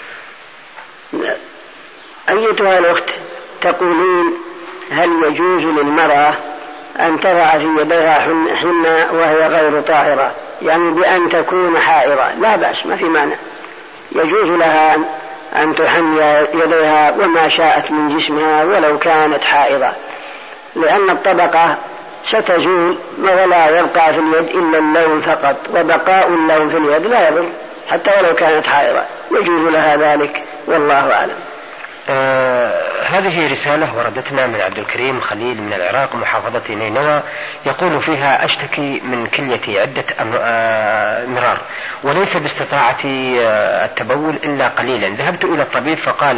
أيتها الأخت، تقولين هل يجوز للمرأة أن تضع في يديها حنة وهي غير طاهرة، يعني بأن تكون حائضة؟ لا بأس، ما في مانع، يجوز لها أن تحن يديها وما شاءت من جسمها ولو كانت حائضة، لأن الطبقة ستزول ولا يبقى في اليد إلا اللون فقط، وبقاء اللون في اليد لا يضر حتى ولو كانت حائضة، يجوز لها ذلك والله أعلم. هذه رسالة وردتنا من عبد الكريم خليل من العراق محافظة نينوى، يقول فيها: أشتكي من كليتي عدة مرار وليس باستطاعتي التبول إلا قليلا، ذهبت إلى الطبيب فقال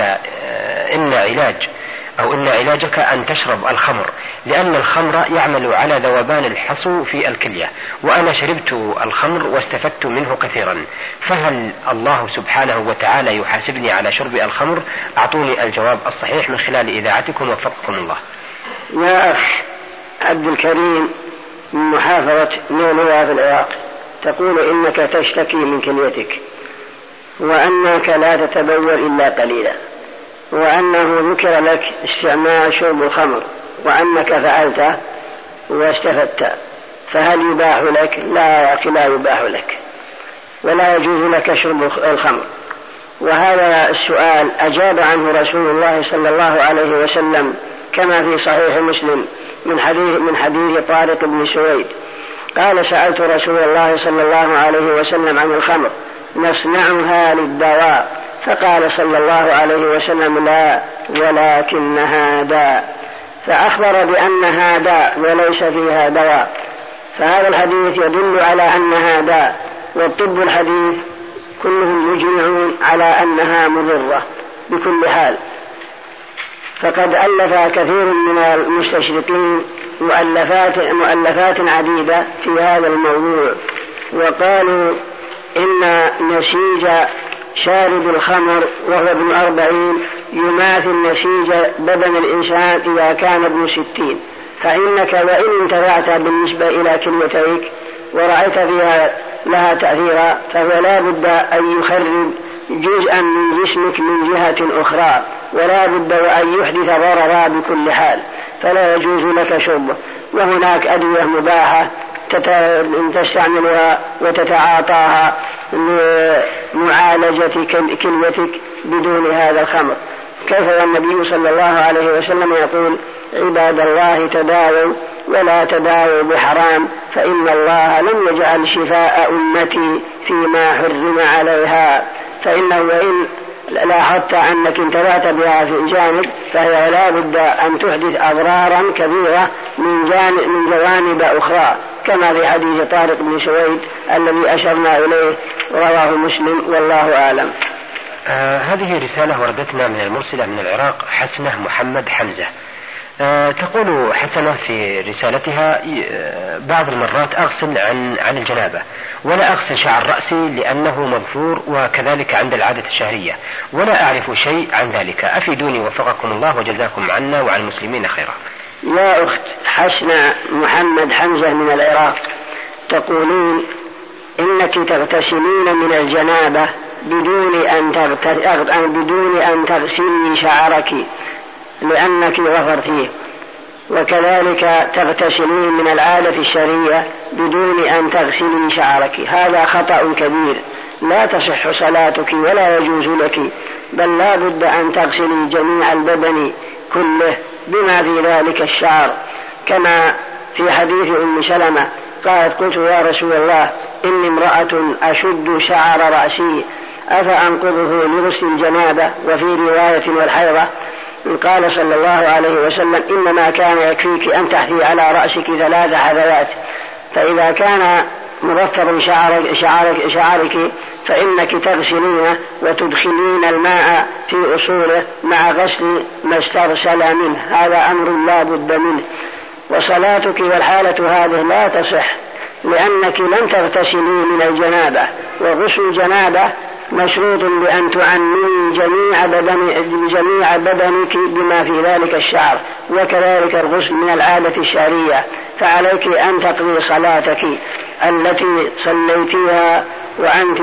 إن علاجك أن تشرب الخمر، لأن الخمر يعمل على ذوبان الحصو في الكلية، وأنا شربت الخمر واستفدت منه كثيرا، فهل الله سبحانه وتعالى يحاسبني على شرب الخمر؟ أعطوني الجواب الصحيح من خلال إذاعتكم وفقكم الله. يا أخ عبد الكريم من محافظة نينوى في العراق، تقول إنك تشتكي من كليتك وأنك لا تتبول إلا قليلا، وأنه ذكر لك استعمال شرب الخمر وأنك فعلت واستفدت، فهل يباح لك؟ لا يباح لك ولا يجوز لك شرب الخمر. وهذا السؤال أجاب عنه رسول الله صلى الله عليه وسلم كما في صحيح مسلم من حديث طارق بن سويد قال: سألت رسول الله صلى الله عليه وسلم عن الخمر نصنعها للدواء، فقال صلى الله عليه وسلم: لا ولكنها داء، فأخبر بأنها داء وليس فيها دواء، فهذا الحديث يدل على أنها داء، والطب الحديث كلهم مجمعون على أنها مضرة بكل حال. فقد ألف كثير من المستشرقين مؤلفات عديدة في هذا الموضوع، وقالوا إن نسيج شارب الخمر وهو ابن 40 يماثل نسيج بدن الإنسان إذا كان ابن 60، فإنك وإن انتفعت بالنسبة إلى كليتيك ورأيت فيها لها تأثيرا، فهو لا بد أن يخرج جزءا من جسمك من جهة أخرى، ولا بد أن يحدث ضررا بكل حال، فلا يجوز لك شربه. وهناك أدوية مباحة تستعملها وتتعاطاها لمعالجة كليتك بدون هذا الخمر. كيف والنبي صلى الله عليه وسلم يقول: عباد الله تداووا ولا تداووا بحرام، فإن الله لم يجعل شفاء أمتي فيما حرم عليها. فإنه وإن لاحظت أنك انتفعت بها في جانب، فهي لا بد أن تحدث أضرارا كبيرة من جوانب أخرى، كما في حديث طارق بن سويد الذي أشرنا إليه رواه مسلم والله أعلم. هذه رسالة وردتنا من المرسلة من العراق حسنة محمد حمزة، تقول حسنة في رسالتها بعض المرات أغسل عن الجنابة ولا أغسل شعر رأسي لأنه منثور، وكذلك عند العادة الشهرية، ولا أعرف شيء عن ذلك، أفيدوني وفقكم الله وجزاكم عنا وعن المسلمين خيرا. يا أخت حسنة محمد حمزة من العراق، تقولين إنك تغتسلين من الجنابة بدون أن تغسلي شعرك لأنك غفرتيه، وكذلك تغتسلين من العادة الشرعية بدون أن تغسلي شعرك. هذا خطأ كبير، لا تصح صلاتك ولا يجوز لك، بل لا بد أن تغسلي جميع البدن كله بما في ذلك الشعر، كما في حديث أم سلمة قالت: قلت يا رسول الله إني امرأة أشد شعر رأسي أفأنقضه لغسل الجنابة؟ وفي رواية والحيضة قال صلى الله عليه وسلم: إنما كان يكفيك أن تحثي على رأسك 3 حثيات، فإذا كان مغفر شعرك فإنك تغسلينه وتدخلين الماء في أصوله مع غسل ما استرسل منه، هذا أمر لا بد منه. وصلاتك والحالة هذه لا تصح لأنك لم تغتسلي من الجنابة، وغسل الجنابة مشروط بأن تعنين جميع بدنك بما في ذلك الشعر، وكذلك الغسل من العادة الشهرية، فعليك أن تقضي صلاتك التي صليتيها وأنت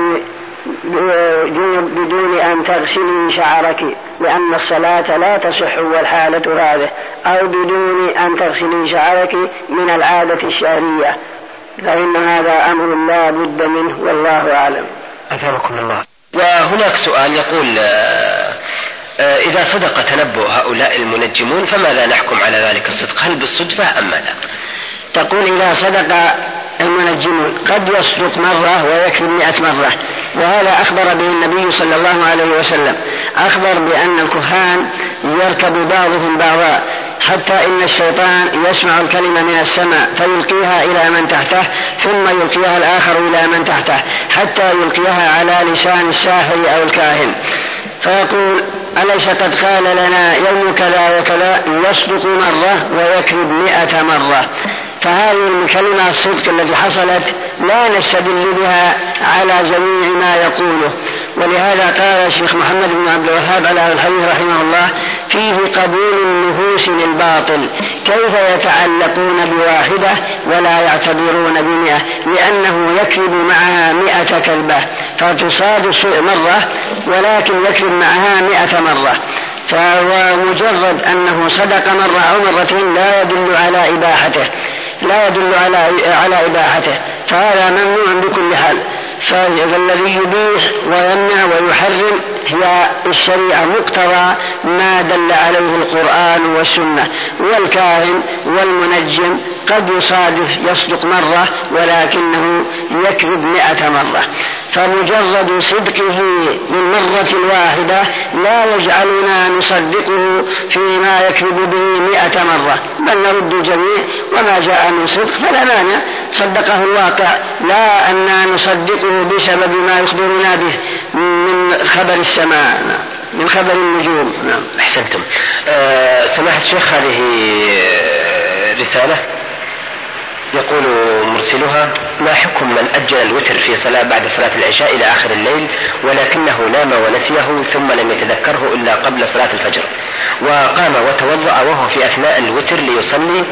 بدون أن تغسلي شعرك، لأن الصلاة لا تصح والحالة هذه، أو بدون أن تغسلي شعرك من العادة الشهرية، فإن هذا أمر لا بد منه، والله أعلم. أثابكم الله. وهناك سؤال يقول: إذا صدق تنبؤ هؤلاء المنجمون فماذا نحكم على ذلك الصدق؟ هل بالصدفة أم ماذا؟ تقول إذا صدق المنجمون قد يصدق مرة ويكذب 100 مرة، وهذا أخبر به النبي صلى الله عليه وسلم، أخبر بأن الكهان يركب بعضهم بعضا، حتى إن الشيطان يسمع الكلمة من السماء فيلقيها إلى من تحته، ثم يلقيها الآخر إلى من تحته، حتى يلقيها على لسان الساحر أو الكاهن، فيقول: أليس قد قال لنا يوم كذا وكذا؟ يصدق مرة ويكذب 100 مرة. فهذه الكلمة الصدق التي حصلت لا نستدل بها على جميع ما يقوله، ولهذا قال الشيخ محمد بن عبد الوهاب على الحديث رحمه الله: فيه قبول النفوس للباطل، كيف يتعلقون بواحدة ولا يعتبرون ب100؟ لأنه يكذب معها 100 كذبة، فتصاد مرة ولكن يكذب معها 100 مرة، فهو مجرد أنه صدق مرة أو مرتين لا يدل على إباحته، فهذا ممنوع بكل حال. فالذي يبيح ويمنع ويحرم هي الشريعة مقتضى ما دل عليه القرآن والسنة، والكاهن والمنجم قد يصادف يصدق مرة ولكنه يكذب 100 مرة، فمجرد صدقه من مرة واحدة لا يجعلنا نصدقه فيما يكذب به 100 مرة، بل نرد الجميع، وما جاء من صدق فلا مانع، صدقه الواقع، لا أننا نصدقه بسبب ما يخبرنا به من خبر السماء، من خبر النجوم. أحسنتم. سماحة الشيخ، هذه رسالة يقول مرسلها: ما حكم من أجل الوتر في صلاة بعد صلاة العشاء إلى آخر الليل ولكنه نام ونسيه ثم لم يتذكره إلا قبل صلاة الفجر، وقام وتوضأ وهو في أثناء الوتر ليصلي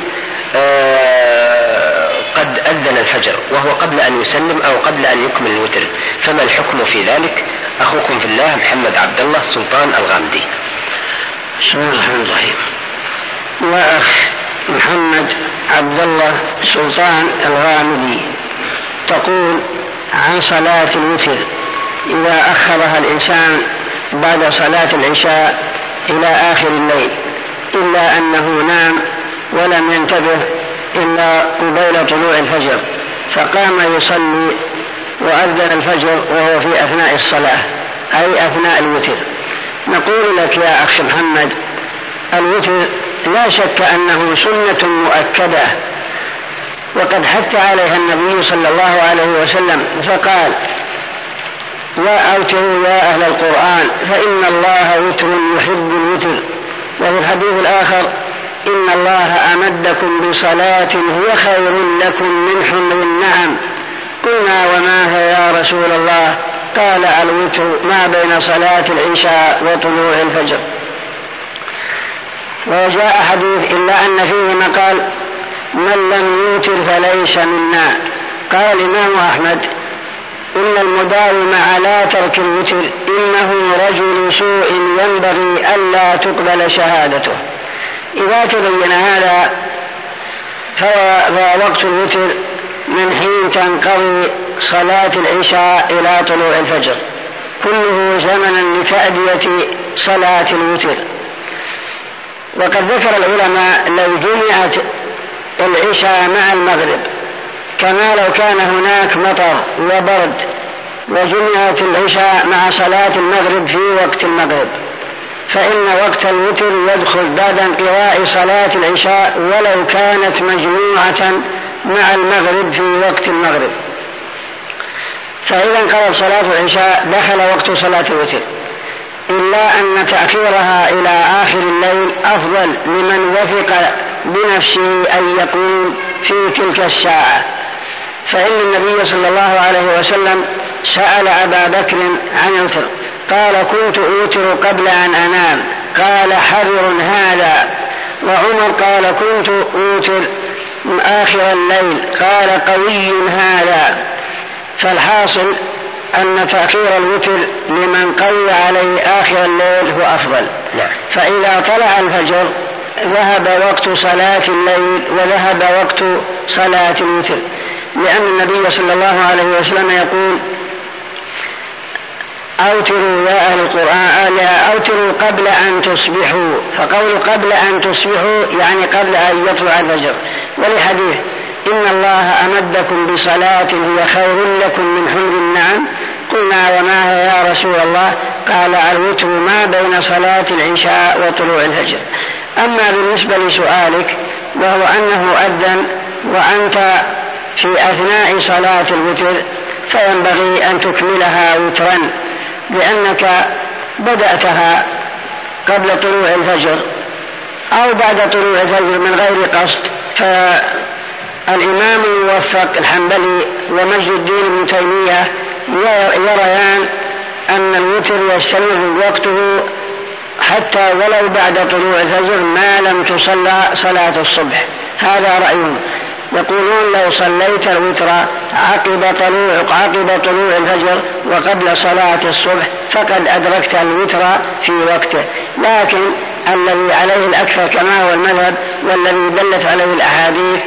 قد أذن الفجر وهو قبل أن يسلم أو قبل أن يكمل الوتر، فما الحكم في ذلك؟ أخوكم في الله محمد عبد الله سلطان الغامدي. بسم الله الرحمن الرحيم. وأخ محمد عبد الله سلطان الغامدي، تقول عن صلاة الوتر: إذا أخرها الإنسان بعد صلاة العشاء إلى آخر الليل إلا أنه نام ولم ينتبه إلا قبيل طلوع الفجر، فقام يصلي وأذن الفجر وهو في أثناء الصلاة أي أثناء الوتر، نقول لك يا أخي محمد: الوتر لا شك أنه سنة مؤكدة، وقد حث عليها النبي صلى الله عليه وسلم فقال: لا أوتروا يا أهل القرآن فإن الله وتر يحب الوتر. وفي الحديث الآخر: إن الله أمدكم بصلاة هي خير لكم من حمر النعم. قلنا وما هي يا رسول الله؟ قال الوتر ما بين صلاة العشاء وطلوع الفجر. وجاء حديث إلا أن فيه مقال من لم يوتر فليس منا. قال الإمام أحمد إن المداوم على ترك الوتر إنه رجل سوء ينبغي ألا تقبل شهادته. إذا تبين هذا فوقت الوتر من حين تنقضي صلاة العشاء إلى طلوع الفجر كله زمنا لتأدية صلاة الوتر. وقد ذكر العلماء لو جمعت العشاء مع المغرب كما لو كان هناك مطر وبرد وجمعت العشاء مع صلاة المغرب في وقت المغرب فإن وقت الوتر يدخل بعد انقضاء صلاة العشاء ولو كانت مجموعة مع المغرب في وقت المغرب. فإذا انقضت صلاة العشاء دخل وقت صلاة الوتر، إلا أن تأخيرها إلى آخر الليل أفضل لمن وثق بنفسه أن يقوم في تلك الساعة. فإن النبي صلى الله عليه وسلم سأل أبا بكر عن الوتر قال كنت أوتر قبل أن أنام قال حذر هذا. وعمر قال كنت أوتر آخر الليل قال قوي هذا. فالحاصل أن تأخير الوتر لمن قوي عليه آخر الليل هو أفضل. فإذا طلع الفجر ذهب وقت صلاة الليل وذهب وقت صلاة الوتر، لأن النبي صلى الله عليه وسلم يقول أوتروا يا أهل القرآن أوتروا قبل أن تصبحوا. فقول قبل أن تصبحوا يعني قبل أن يطلع الفجر. ولحديث إن الله أمدكم بصلاة هي خير لكم من حمر النعم. قلنا وما هي يا رسول الله؟ قال الوتر ما بين صلاة العشاء وطلوع الفجر. أما بالنسبة لسؤالك وهو أنه أذن وأنت في أثناء صلاة الوتر فينبغي أن تكملها وترا لأنك بدأتها قبل طلوع الفجر أو بعد طلوع الفجر من غير قصد. فالإمام الموفق الحنبلي ومجد الدين ابن تيمية يريان أن الوتر يستمر وقته حتى ولو بعد طلوع الفجر ما لم تصلى صلاة الصبح. هذا رأيهم. يقولون لو صليت الوتر عقب طلوع الفجر وقبل صلاة الصبح فقد أدركت الوتر في وقته. لكن الذي عليه الأكثر كما هو المذهب والذي دلت عليه الأحاديث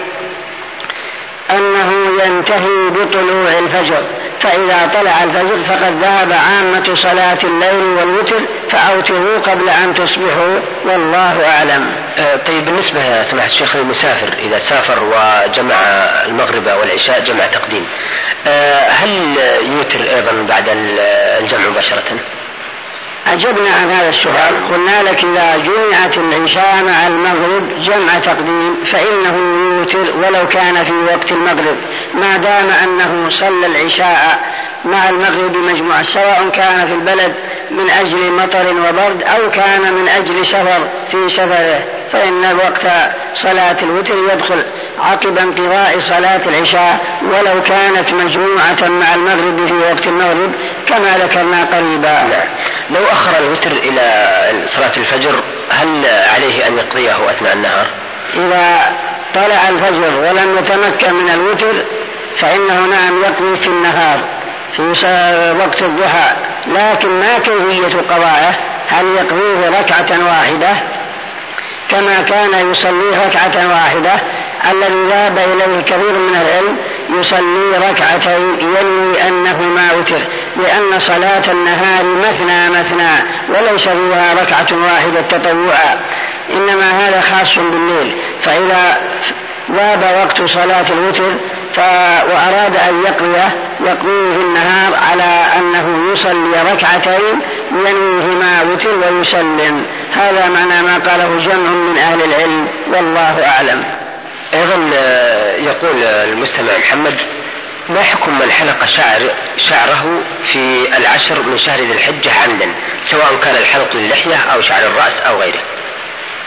أنه ينتهي بطلوع الفجر، فإذا طلع الفجر فقد ذهب عامة صلاة الليل والوتر فأوتروا قبل أن تصبحوا والله أعلم. طيب بالنسبة يا سماحة الشيخ للمسافر إذا سافر وجمع المغرب والعشاء جمع تقديم هل يوتر أيضا بعد الجمع مباشرة؟ أجبنا عن هذا السؤال قلنا لك إذا جمعت العشاء مع المغرب جمع تقديم فإنه يوتر ولو كان في وقت المغرب ما دام أنه صلى العشاء مع المغرب مجموعة، سواء كان في البلد من أجل مطر وبرد أو كان من أجل سفر في سفره، فإن وقت صلاة الوتر يدخل عقب انقضاء صلاة العشاء ولو كانت مجموعة مع المغرب في وقت المغرب كما ذكرنا قريبا. لو أخر الوتر إلى صلاة الفجر هل عليه أن يقضيه أثناء النهار؟ إذا طلع الفجر ولم يتمكن من الوتر فإنه نعم يقضي في النهار في وقت الضحى، لكن ما كيفية قضائه؟ هل يقضيه ركعة واحدة كما كان يصلي ركعة واحدة؟ الذي ذهب إليه كثير من العلم يصلي ركعتين ينوي أنهما وتر، لأن صلاة النهار مثنى وليس فيها ركعة واحدة تطوعا، إنما هذا خاص بالليل. فإذا ذهب وقت صلاة الوتر وأراد أن يقضيه في النهار على أنه يصلي ركعتين ينويهما وتر ويسلم. هذا معنى ما قاله جمع من أهل العلم والله أعلم. أيضا يقول المستمع محمد ما حكم من حلق شعره في 10 من شهر ذي الحجة عمدا سواء كان الحلق للحية أو شعر الرأس أو غيره؟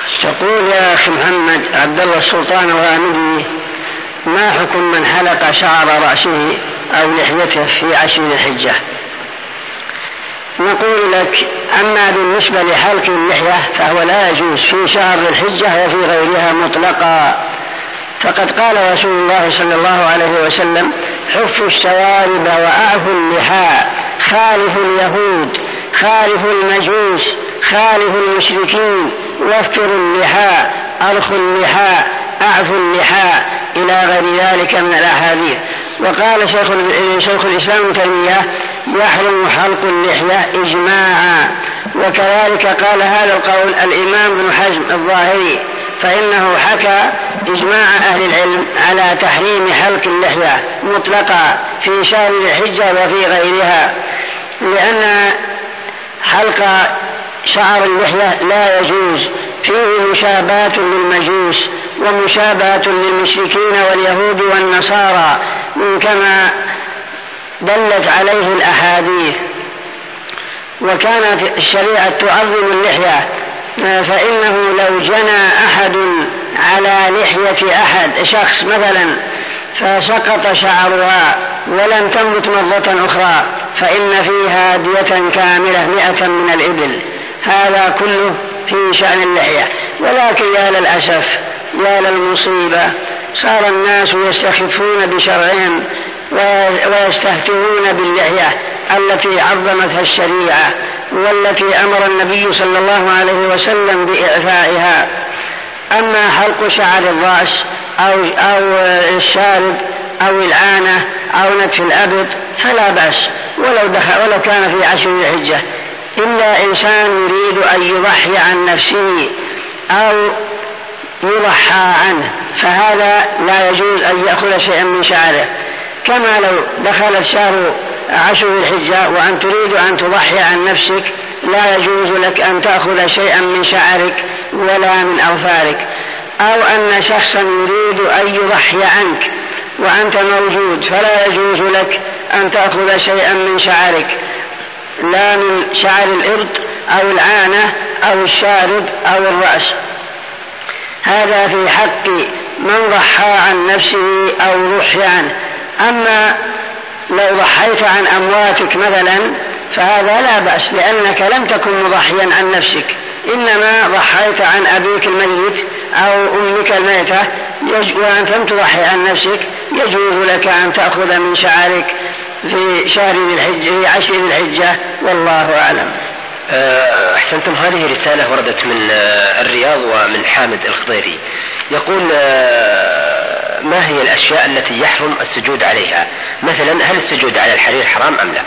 تقول يا أخي محمد عبد الله السلطان وامدني، ما حكم من حلق شعر رأسه أو لحيته في 10 ذي الحجة؟ نقول لك أما بالنسبة لحلق اللحية فهو لا يجوز في شهر ذي الحجة وفي غيرها مطلقا، فقد قال رسول الله صلى الله عليه وسلم: حفوا الشوارب وأعفوا اللحى، خالفوا اليهود، خالفوا المجوس، خالفوا المشركين، وفروا اللحى، أرخوا اللحى، أعفوا اللحى، إلى غير ذلك من الأحاديث. وقال شيخ الإسلام ابن تيمية: يحرم حلق اللحية إجماعا. وكذلك قال هذا القول الإمام ابن حزم الظاهري، فإنه حكى إجماع أهل العلم على تحريم حلق اللحية مطلقا في شهر ذي الحجة وفي غيرها، لأن حلق شعر اللحية لا يجوز، فيه مشابهة للمجوس ومشابهة للمشركين واليهود والنصارى كما دلت عليه الأحاديث. وكانت الشريعة تعظم اللحية، فإنه لو جنى أحد على لحية شخص مثلا فسقط شعرها ولم تنبت مرة أخرى فإن فيها دية كاملة 100 من الإبل. هذا كله في شأن اللحية. ولكن يا للأسف يا للمصيبة، صار الناس يستخفون بشرعهم ويستهترون باللحية التي عظمتها الشريعة والتي أمر النبي صلى الله عليه وسلم بإعفائها. أما حلق شعر الرأس أو الشارب أو العانة أو نتف الأبط فلا بأس ولو كان في 10 ذي الحجة، إلا إنسان يريد أن يضحي عن نفسه أو يضحى عنه، فهذا لا يجوز أن يأخذ شيئا من شعره. كما لو دخلت شهر 10 ذي الحجة وأن تريد أن تضحي عن نفسك لا يجوز لك أن تأخذ شيئا من شعرك ولا من أظفارك. أو أن شخصا يريد أن يضحي عنك وأنت موجود فلا يجوز لك أن تأخذ شيئا من شعرك، لا من شعر الإبط أو العانة أو الشارب أو الرأس. هذا في حق من ضحى عن نفسه أو ضحي عنه. أما لو ضحيت عن أمواتك مثلا فهذا لا بأس، لأنك لم تكن مضحيا عن نفسك، إنما ضحيت عن أبيك الميت أو أمك الميتة وأنت لم تضحي عن نفسك، يجوز لك أن تأخذ من شعرك في شهر ذي الحجة في 10 ذي الحجة، والله أعلم. أحسنتم. هذه رسالة وردت من الرياض ومن حامد الخضيري، يقول: ما هي الأشياء التي يحرم السجود عليها؟ مثلا هل السجود على الحرير حرام أم لا؟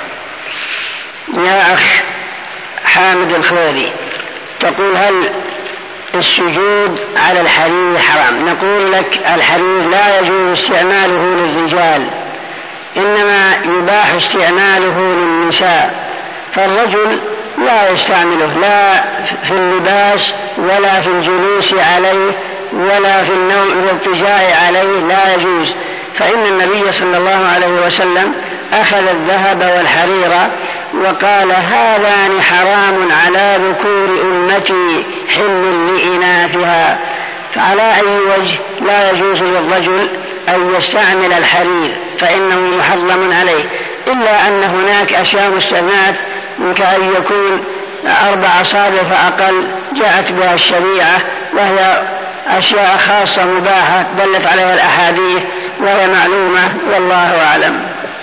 يا أخ حامد الخضيري، تقول هل السجود على الحرير حرام؟ نقول لك الحرير لا يجوز استعماله للرجال، إنما يباح استعماله للنساء، فالرجل لا يستعمله لا في اللباس ولا في الجلوس عليه ولا في النوم والاضطجاع عليه، لا يجوز. فإن النبي صلى الله عليه وسلم أخذ الذهب والحرير وقال: هذان حرام على ذكور أمتي حل لإناثها. فعلى أي وجه لا يجوز للرجل أن يستعمل الحرير فإنه محرم عليه، إلا أن هناك أشياء مستثنات كأن يكون 4 أصابع فأقل جاءت بها الشريعة، وهي أشياء خاصة مباحة دلت عليها الأحاديث وهي معلومة، والله أعلم.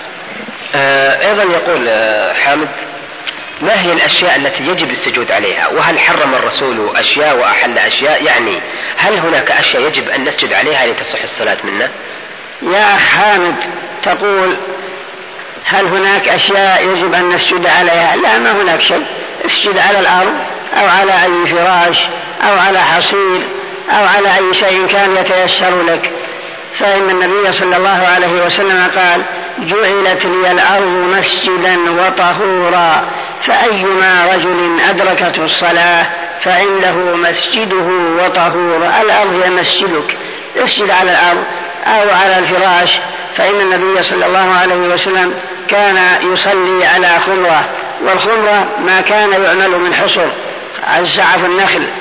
أيضا يقول حامد: ما هي الأشياء التي يجب السجود عليها؟ وهل حرم الرسول أشياء وأحل أشياء؟ يعني هل هناك أشياء يجب أن نسجد عليها لتصح الصلاة منا؟ يا أخ حامد، تقول هل هناك أشياء يجب أن نسجد عليها؟ لا، ما هناك شيء. اسجد على الأرض أو على أي فراش أو على حصير أو على أي شيء كان يتيسر لك، فإن النبي صلى الله عليه وسلم قال: جعلت لي الأرض مسجدا وطهورا، فأيما رجل أدركته الصلاة فعنده مسجده وطهورا. الأرض هي مسجدك، اسجد على الأرض أو على الفراش، فإن النبي صلى الله عليه وسلم كان يصلي على خمرة، والخمرة ما كان يعمل من حصر عن سعف النخل،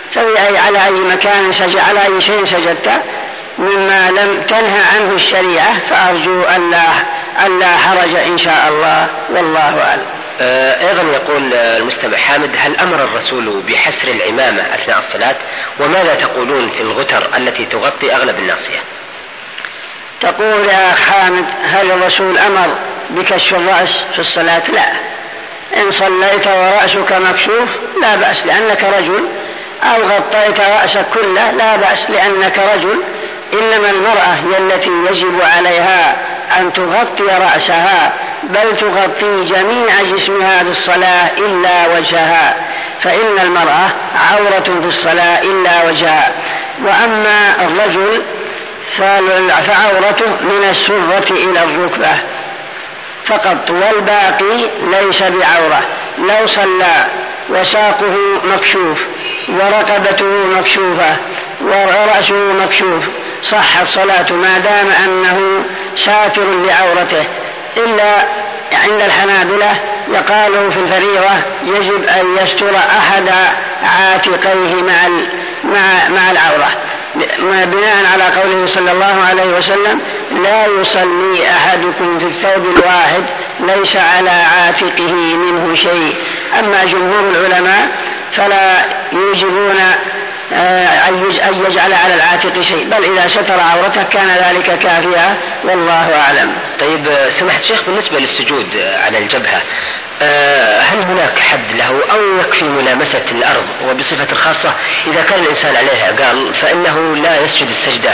على أي مكان على أي شيء سجدت مما لم تنهى عنه الشريعة فأرجو ألا حرج إن شاء الله، والله أعلم. أيضا يقول المستمع حامد: هل أمر الرسول بحسر العمامة أثناء الصلاة؟ وماذا تقولون في الغتر التي تغطي أغلب الناصية؟ تقول يا حامد: هل الرسول أمر بكشف الرأس في الصلاة؟ لا. إن صليت ورأسك مكشوف لا بأس لأنك رجل، أو غطيت رأسك كله لا بأس لأنك رجل. إنما المرأة هي التي يجب عليها أن تغطي رأسها، بل تغطي جميع جسمها بالصلاة إلا وجهها، فإن المرأة عورة في الصلاة إلا وجهها. وأما الرجل فعورته من السرة إلى الركبة فقط، والباقي ليس بعورة. لو صلى وساقه مكشوف ورقبته مكشوفة ورأسه مكشوف صحت صلاته ما دام أنه ساتر لعورته. إلا عند الحنابلة يقالوا في الفريضة يجب أن يستر أحد عاتقيه مع العورة، بناء على قوله صلى الله عليه وسلم: لا يصلي أحدكم في الثوب الواحد ليس على عاتقه منه شيء. أما جمهور العلماء فلا يوجبون أن يجعل على العاتق شيء، بل إذا ستر عورته كان ذلك كافيا، والله أعلم. طيب سمحت شيخ، بالنسبة للسجود على الجبهة هل هناك حد له أو يكفي ملامسة الأرض؟ وبصفة خاصة إذا كان الإنسان عليه عقال فإنه لا يسجد السجدة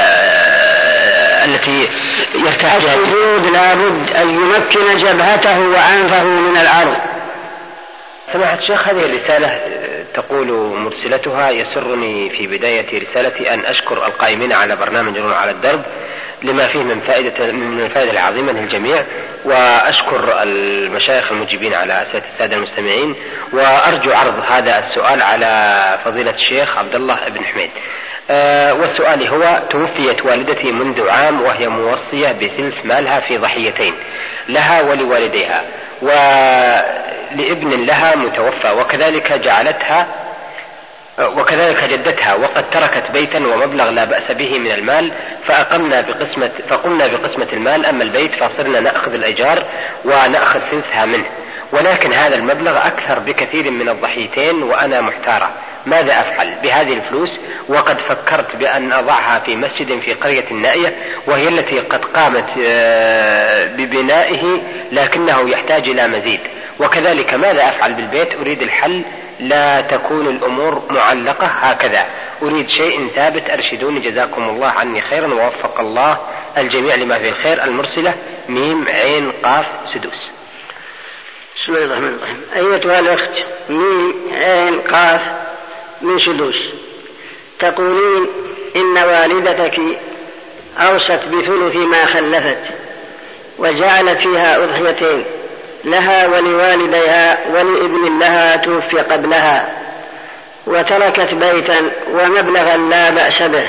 التي يرتاح لها. السجود لابد أن يمكن جبهته وأنفه من الأرض. سماحة الشيخ، هذه الرسالة تقول مرسلتها: يسرني في بداية رسالتي أن أشكر القائمين على برنامج نور على الدرب لما فيه من الفائدة العظيمة للجميع، وأشكر المشايخ المجيبين على أسئلة السادة المستمعين، وأرجو عرض هذا السؤال على فضيلة الشيخ عبد الله بن حميد. والسؤال هو: توفيت والدتي منذ عام وهي موصية بثلث مالها في ضحيتين لها ولوالديها ولابن لها متوفى، وكذلك جدتها، وقد تركت بيتا ومبلغ لا بأس به من المال، فقمنا بقسمة المال. أما البيت فصرنا نأخذ الإيجار ونأخذ ثلثها منه، ولكن هذا المبلغ أكثر بكثير من الضحيتين وأنا محتارة ماذا أفعل بهذه الفلوس، وقد فكرت بأن أضعها في مسجد في قرية النائية وهي التي قد قامت ببنائه لكنه يحتاج إلى مزيد، وكذلك ماذا أفعل بالبيت؟ أريد الحل، لا تكون الأمور معلقة هكذا، أريد شيء ثابت، أرشدوني جزاكم الله عني خيرا ووفق الله الجميع لما فيه الخير. المرسلة ميم عين قاف سدوس. بسم الله الرحمن الرحيم. أيتها الأخت ميم عين قاف من سدوس، تقولين إن والدتك أوصت بثلث ما خلفت وجعلت فيها أضحيتين لها ولوالديها ولابن لها توفي قبلها، وتركت بيتا ومبلغا لا بأس به.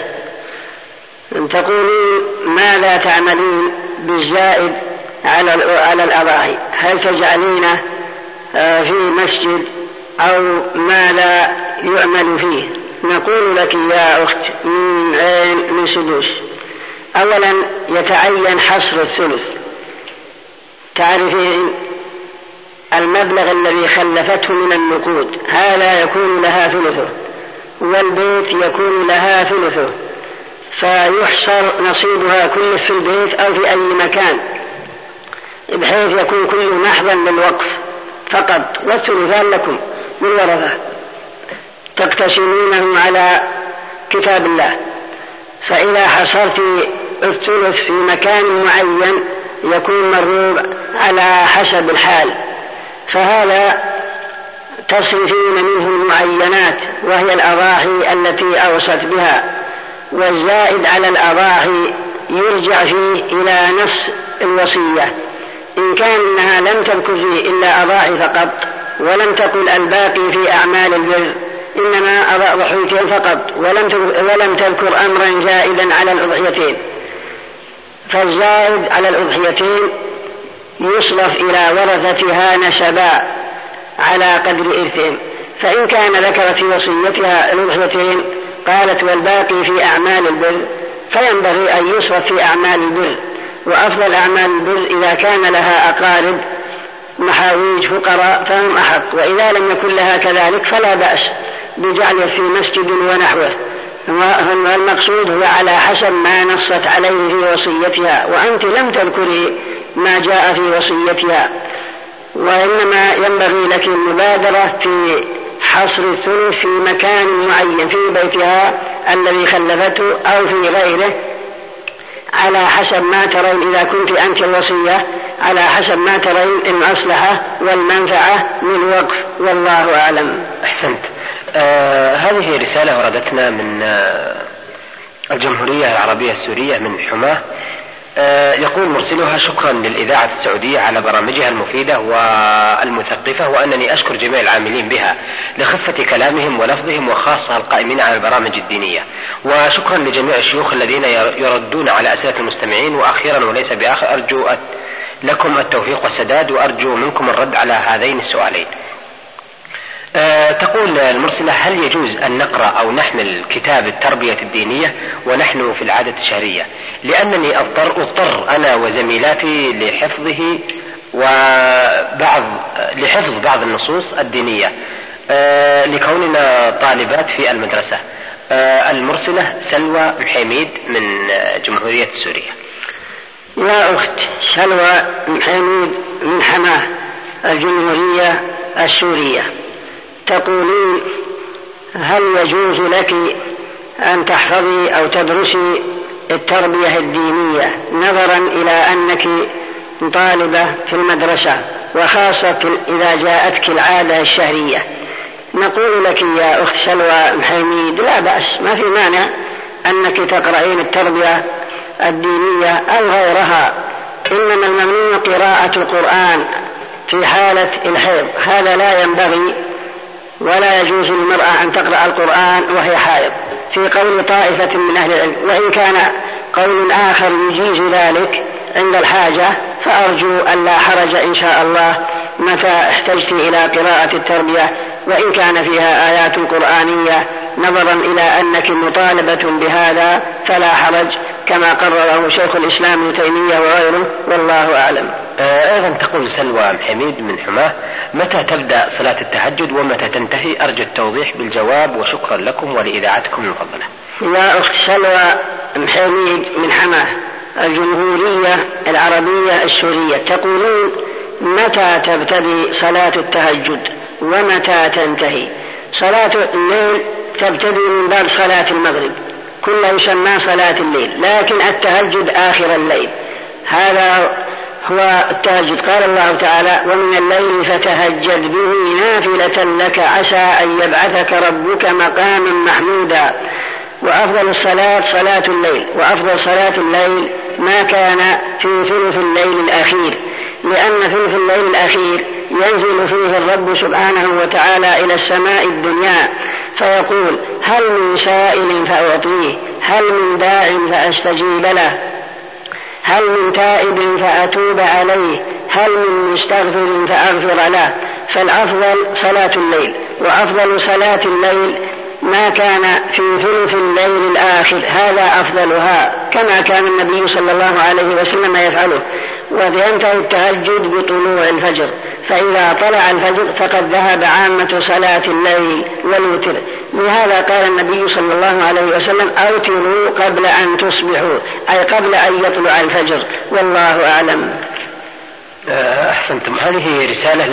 تقولين ماذا تعملين بالزائد على الأضاحي؟ هل تجعلينه في مسجد أو ماذا يعمل فيه؟ نقول لك يا أخت من سدوس، أولا يتعين حصر الثلث. تعرفين المبلغ الذي خلفته من النقود هذا يكون لها ثلثه، والبيت يكون لها ثلثه، فيحصر نصيبها كله في البيت أو في أي مكان بحيث يكون كله محضا للوقف فقط، والثلثان لكم بالورثة تقتسمونه على كتاب الله. فإذا حصرت الثلث في مكان معين يكون مرغوب على حسب الحال، فهذا تصرفين منه المعينات وهي الأضاحي التي أوصت بها، والزائد على الأضاحي يرجع فيه إلى نص الوصية. إن كان إنها لم تذكر فيه إلا أضاحي فقط ولم تقل الباقي في أعمال البر، إنما أضحيتين فقط ولم تذكر أمرا زائدا على الأضحيتين، فالزائد على الأضحيتين يصرف إلى ورثتها نسبا على قدر إرثهم، فإن كان ذكر في وصيتها الأضحيتين قالت والباقي في أعمال البر، فينبغي أن يصرف في أعمال البر، وأفضل أعمال البر إذا كان لها أقارب محاويج فقراء فهم أحق، وإذا لم يكن لها كذلك فلا بأس بجعله في مسجد ونحوه. والمقصود هو على حسب ما نصت عليه في وصيتها، وأنت لم تذكري ما جاء في وصيتها، وإنما ينبغي لك المبادرة في حصر الثلث في مكان معين في بيتها الذي خلفته أو في غيره، على حسب ما ترين إذا كنت أنت الوصية، على حسب ما ترين المصلحة والمنفعة من وقف، والله أعلم. أحسنت. هذه رسالة وردتنا من الجمهورية العربية السورية من حماه. يقول مرسلها: شكرا للإذاعة السعودية على برامجها المفيدة والمثقفة، وأنني أشكر جميع العاملين بها لخفة كلامهم ولفظهم، وخاصة القائمين على البرامج الدينية، وشكرا لجميع الشيوخ الذين يردون على أسئلة المستمعين. وأخيرا وليس بآخر، أرجو لكم التوفيق والسداد، وأرجو منكم الرد على هذين السؤالين. تقول المرسلة: هل يجوز أن نقرأ أو نحمل كتاب التربية الدينية ونحن في العادة الشهرية؟ لأنني أضطر أنا وزميلاتي لحفظ بعض النصوص الدينية لكوننا طالبات في المدرسة. المرسلة سلوى محميد من جمهورية السورية. يا أخت سلوى محميد من حماه الجمهورية السورية، تقولين: هل يجوز لك أن تحفظي أو تدرسي التربية الدينية نظرا إلى أنك طالبة في المدرسة، وخاصة إذا جاءتك العادة الشهرية؟ نقول لك يا أخت سلوى محميد: لا بأس، ما في مانع أنك تقرأين التربية الدينية أو غيرها، إنما الممنوع قراءة القرآن في حالة الحيض، هذا لا ينبغي ولا يجوز للمرأة أن تقرأ القرآن وهي حائض، في قول طائفة من أهل العلم. وإن كان قول آخر يجيز ذلك عند الحاجة، فأرجو أن لا حرج إن شاء الله متى احتجت إلى قراءة التربية، وإن كان فيها آيات قرآنية نظرا إلى أنك مطالبة بهذا فلا حرج، كما قرره شيخ الإسلام ابن تيمية وغيره، والله أعلم. أيضا تقول سلوى محميد من حماه: متى تبدأ صلاة التهجد ومتى تنتهي؟ أرجو التوضيح بالجواب، وشكرا لكم ولإذاعتكم المفضلة. يا أخت سلوى محميد من حماه الجمهورية العربية السورية، تقولون: متى تبتدي صلاة التهجد ومتى تنتهي؟ صلاة الليل تبتدي من باب صلاة المغرب، كله يسمى صلاة الليل، لكن التهجد آخر الليل، هذا هو التهجد. قال الله تعالى: ومن الليل فتهجد به نافلة لك عسى أن يبعثك ربك مقاما محمودا. وأفضل الصلاة صلاة الليل، وأفضل صلاة الليل ما كان في ثلث الليل الأخير، لأن ثلث الليل الأخير ينزل فيه الرب سبحانه وتعالى إلى السماء الدنيا فيقول: هل من سائل فأعطيه، هل من داع فأستجيب له، هل من تائب فأتوب عليه، هل من مستغفر فأغفر له. فالأفضل صلاة الليل، وأفضل صلاة الليل ما كان في ثلث الليل الآخر، هذا أفضلها، كما كان النبي صلى الله عليه وسلم يفعله. وينتهي التهجد بطلوع الفجر، فإذا طلع الفجر فقد ذهب عامة صلاة الليل والوتر. لهذا قال النبي صلى الله عليه وسلم: أوتروا قبل أن تصبحوا، أي قبل أن يطلع الفجر، والله أعلم. أحسنتم. هذه رسالة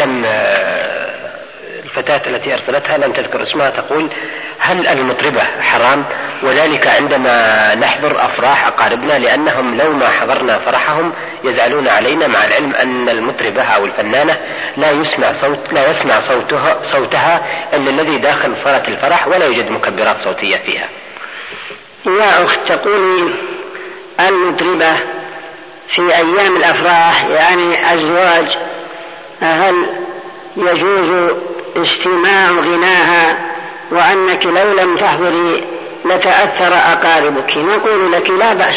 الفتاة التي أرسلتها لم تذكر اسمها، تقول: هل المطربة حرام؟ وذلك عندما نحضر أفراح أقاربنا، لأنهم لو ما حضرنا فرحهم يزعلون علينا، مع العلم أن المطربة أو الفنانة لا يسمع صوتها إلا الذي داخل صالة الفرح، ولا يوجد مكبرات صوتية فيها. يا أخت تقولي: المطربة في أيام الأفراح يعني الزواج، هل يجوز استماع غناها، وأنك لو لم تحضري لتأثر أقاربك؟ نقول لك: لا بأس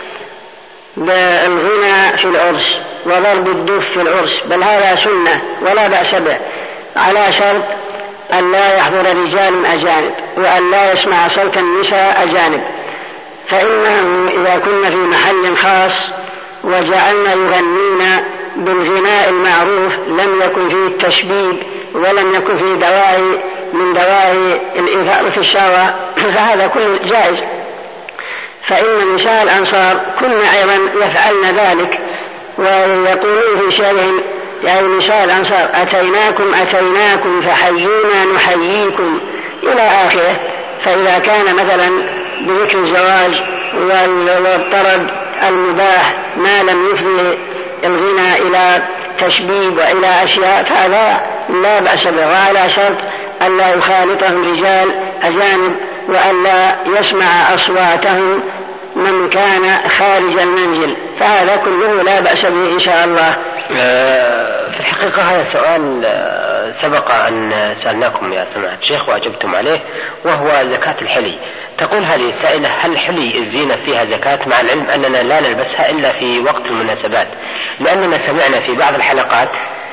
بالغنى في العرس وضرب الدف في العرس، بل هذا سنة ولا بأس به، على شرط أن لا يحضر رجال أجانب وأن لا يسمع صوت النساء أجانب، فإنه إذا كنا في محل خاص وجعلنا يغنين بالغناء المعروف لم يكن فيه التشبيب ولم يكن فيه دواعي من دواعي الإثارة في الشهوة، فهذا كله جائز. فإن نساء الأنصار كنا أيضا يفعلن ذلك، ويقولون في شعرهم يا نساء الأنصار أتيناكم فحيونا نحييكم إلى آخره. فإذا كان مثلا بذكر الزواج والطرب المباح ما لم يفضي الغنى إلى تشبيب وإلى أشياء فهذا لا بأس به، وعلى شرط أن لا يخالطهم رجال أجانب وأن لا يسمع أصواتهم من كان خارج المنزل، فهذا كله لا بأس به إن شاء الله. في الحقيقة هذا سؤال سبق أن سألناكم يا سماحة الشيخ وأجبتم عليه، وهو زكاة الحلي. تقول هذه السائلة هل حلي الزينة فيها زكاة، مع العلم أننا لا نلبسها إلا في وقت المناسبات، لأننا سمعنا في بعض الحلقات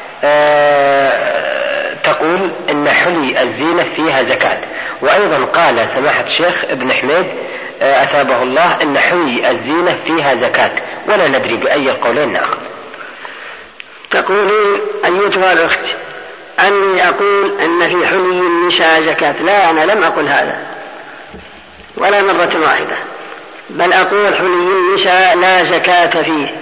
تقول إن حلي الزينة فيها زكاة، وأيضا قال سماحة الشيخ ابن حميد أثابه الله إن حلي الزينة فيها زكاة، ولا ندري بأي القولين نأخذ. تقولين أيتها الأخت أني أقول أن في حلي النساء زكاة، لا أنا لم أقل هذا ولا مرة واحدة، بل أقول حلي النساء لا زكاة فيه،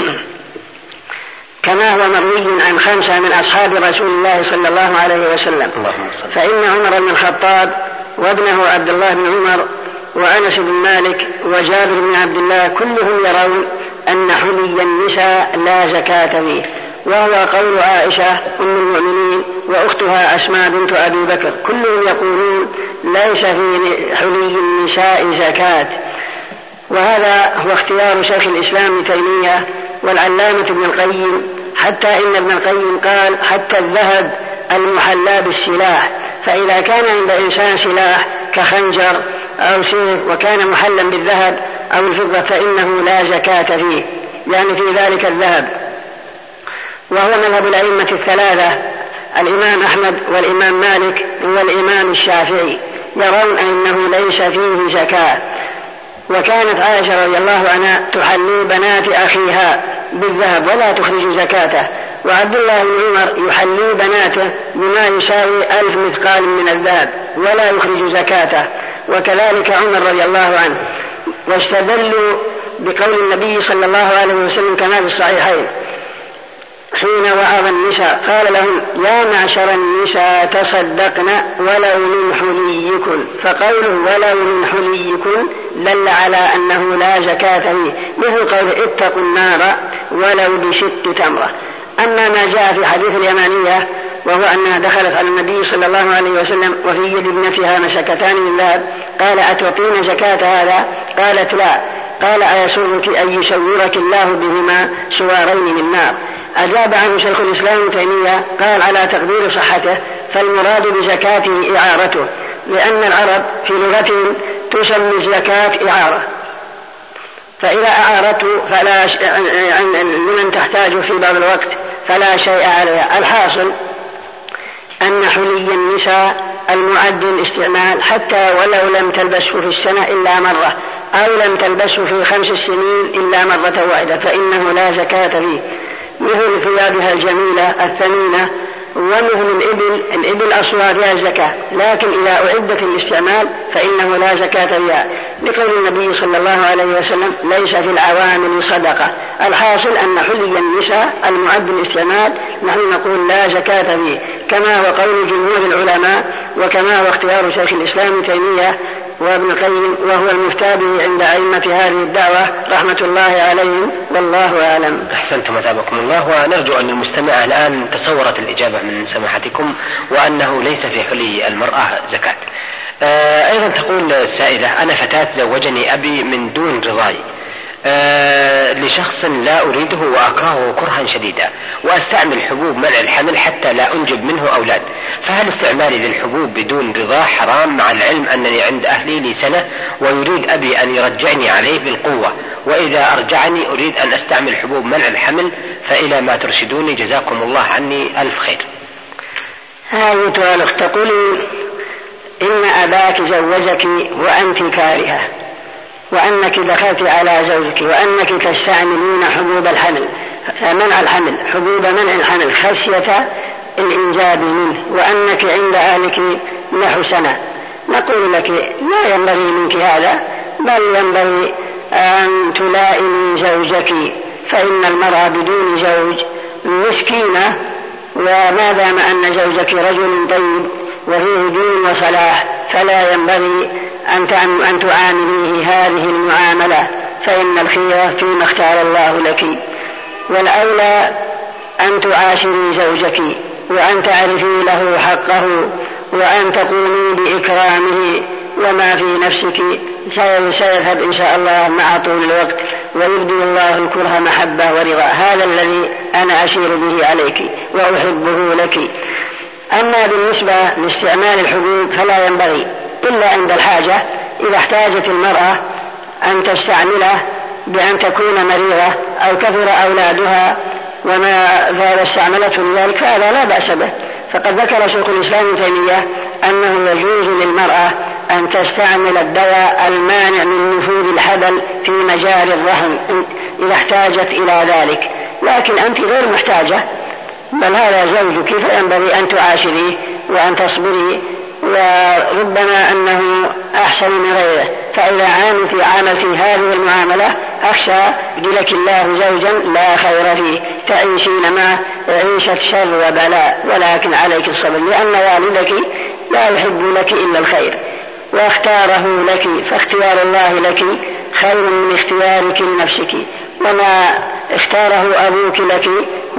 كما هو مروي عن 5 من أصحاب رسول الله صلى الله عليه وسلم. فإن عمر بن الخطاب وابنه عبد الله بن عمر وأنس بن مالك وجابر بن عبد الله كلهم يرون أن حلي النساء لا زكاة فيه، وهو قول عائشة أم المؤمنين وأختها أسماء بنت أبي بكر، كلهم يقولون ليس في حلي النساء زكاة. وهذا هو اختيار شيخ الإسلام ابن تيمية والعلامة ابن القيم، حتى إن ابن القيم قال حتى الذهب المحلى بالسلاح، فإذا كان عند إنسان سلاح كخنجر أو سيف وكان محلا بالذهب أو الفضة فإنه لا زكاة فيه، يعني في ذلك الذهب. وهو مذهب الأئمة الثلاثة الإمام أحمد والإمام مالك والإمام الشافعي، يرون أنه ليس فيه زكاة. وكانت عائشة رضي الله عنها تحلي بنات أخيها بالذهب ولا تخرج زكاته، وعبد الله بن عمر يحلي بناته بما يساوي 1000 مثقال من الذهب ولا يخرج زكاته، وكذلك عمر رضي الله عنه. واستدلوا بقول النبي صلى الله عليه وسلم كما في الصحيحين حين وعظ النساء قال لهم يا معشر النساء تصدقن ولو من حليكن، فقوله ولو من حليكن دل على أنه لا زكاة فيه، مثل قوله اتقوا النار ولو بشق تمرة. أما ما جاء في حديث اليمانية وهو أنها دخلت على النبي صلى الله عليه وسلم وفي يد ابنتها مسكتان من ذهب، قال أتعطين زكاة هذا؟ قالت لا. قال أيسرك أن يسورك الله بهما سوارين من نار؟ أجاب عنه شيخ الإسلام ابن تيمية قال على تقدير صحته فالمراد بزكاته إعارته، لأن العرب في لغتهم تسمي الزكاة إعارة، فإذا أعارته لمن تحتاجه في بعض الوقت فلا شيء عليها. الحاصل أن حلي النساء المعد للاستعمال حتى ولو لم تلبسه في السنة إلا مرة أو لم تلبسه في 5 سنين إلا مرة واحدة فإنه لا زكاة فيه، مثل ثيابها الجميلة الثمينة ومثل الإبل أصلها فيها الزكاة، لكن إذا أعدت الاستعمال فإنه لا زكاة فيها، لقول النبي صلى الله عليه وسلم ليس في العوامل صدقة. الحاصل أن حلي النساء المعد للاستعمال نحن نقول لا زكاة فيه، كما هو قول جمهور العلماء وكما هو اختيار شيخ الإسلام ابن تيمية وابن القيم، وهو المفتى به عند أئمة هذه الدعوة رحمة الله عليهم، والله أعلم. أحسنتم أثابكم الله. ونرجو أن المستمع الآن تصورت الإجابة من سماحتكم وأنه ليس في حلي المرأة زكاة. أيضا تقول السائلة أنا فتاة زوجني أبي من دون رضاي لشخص لا أريده وأكرهه كرها شديدا، وأستعمل حبوب منع الحمل حتى لا أنجب منه أولاد، فهل استعمالي للحبوب بدون رضا حرام، مع العلم أنني عند أهلي لي سنة ويريد أبي أن يرجعني عليه بالقوة، وإذا أرجعني أريد أن أستعمل حبوب منع الحمل، فإلى ما ترشدوني جزاكم الله عني ألف خير. أيتها الأخت تقولي إن أباك زوجك وأنت كارهة وأنك دخلت على زوجك وأنك تستعملون حبوب الحمل منع الحمل حبوب منع الحمل خشية الإنجاب منه وأنك عند أهلك نحو سنة، نقول لك لا ينبغي منك هذا، بل ينبغي أن تلائمي زوجك، فإن المرأة بدون زوج مسكينة، وما دام أن زوجك رجل طيب وفيه دين وصلاح فلا ينبغي أن تعامليه هذه المعاملة، فإن الخير فيما اختار الله لك، والأولى أن تعاشري زوجك وأن تعرفي له حقه وأن تقومي بإكرامه، وما في نفسك سيذهب إن شاء الله مع طول الوقت، ويبدل الله الكره محبة ورضا. هذا الذي أنا أشير به عليك وأحبه لك. أما بالنسبة لاستعمال الحبوب فلا ينبغي إلا عند الحاجة، إذا احتاجت المرأة أن تستعمله بأن تكون مريضة أو كثر أولادها وما فإذا استعملته لذلك فهذا لا بأس به. فقد ذكر شيخ الإسلام ابن تيمية أنه يجوز للمرأة أن تستعمل الدواء المانع من نفوذ الحبل في مجال الرحم إذا احتاجت إلى ذلك، لكن أنت غير محتاجة، بل هذا زوجك فينبغي أن تعاشريه وأن تصبري، وربما أنه أحسن من غيره. فإذا عاملت هذه المعاملة أخشى لك الله زوجا لا خير فيه تعيشين معه عيشة شر وبلاء، ولكن عليك الصبر، لأن والدك لا يحب لك إلا الخير واختاره لك، فاختيار الله لك خير من اختيارك لنفسك، وما اختاره أبوك لك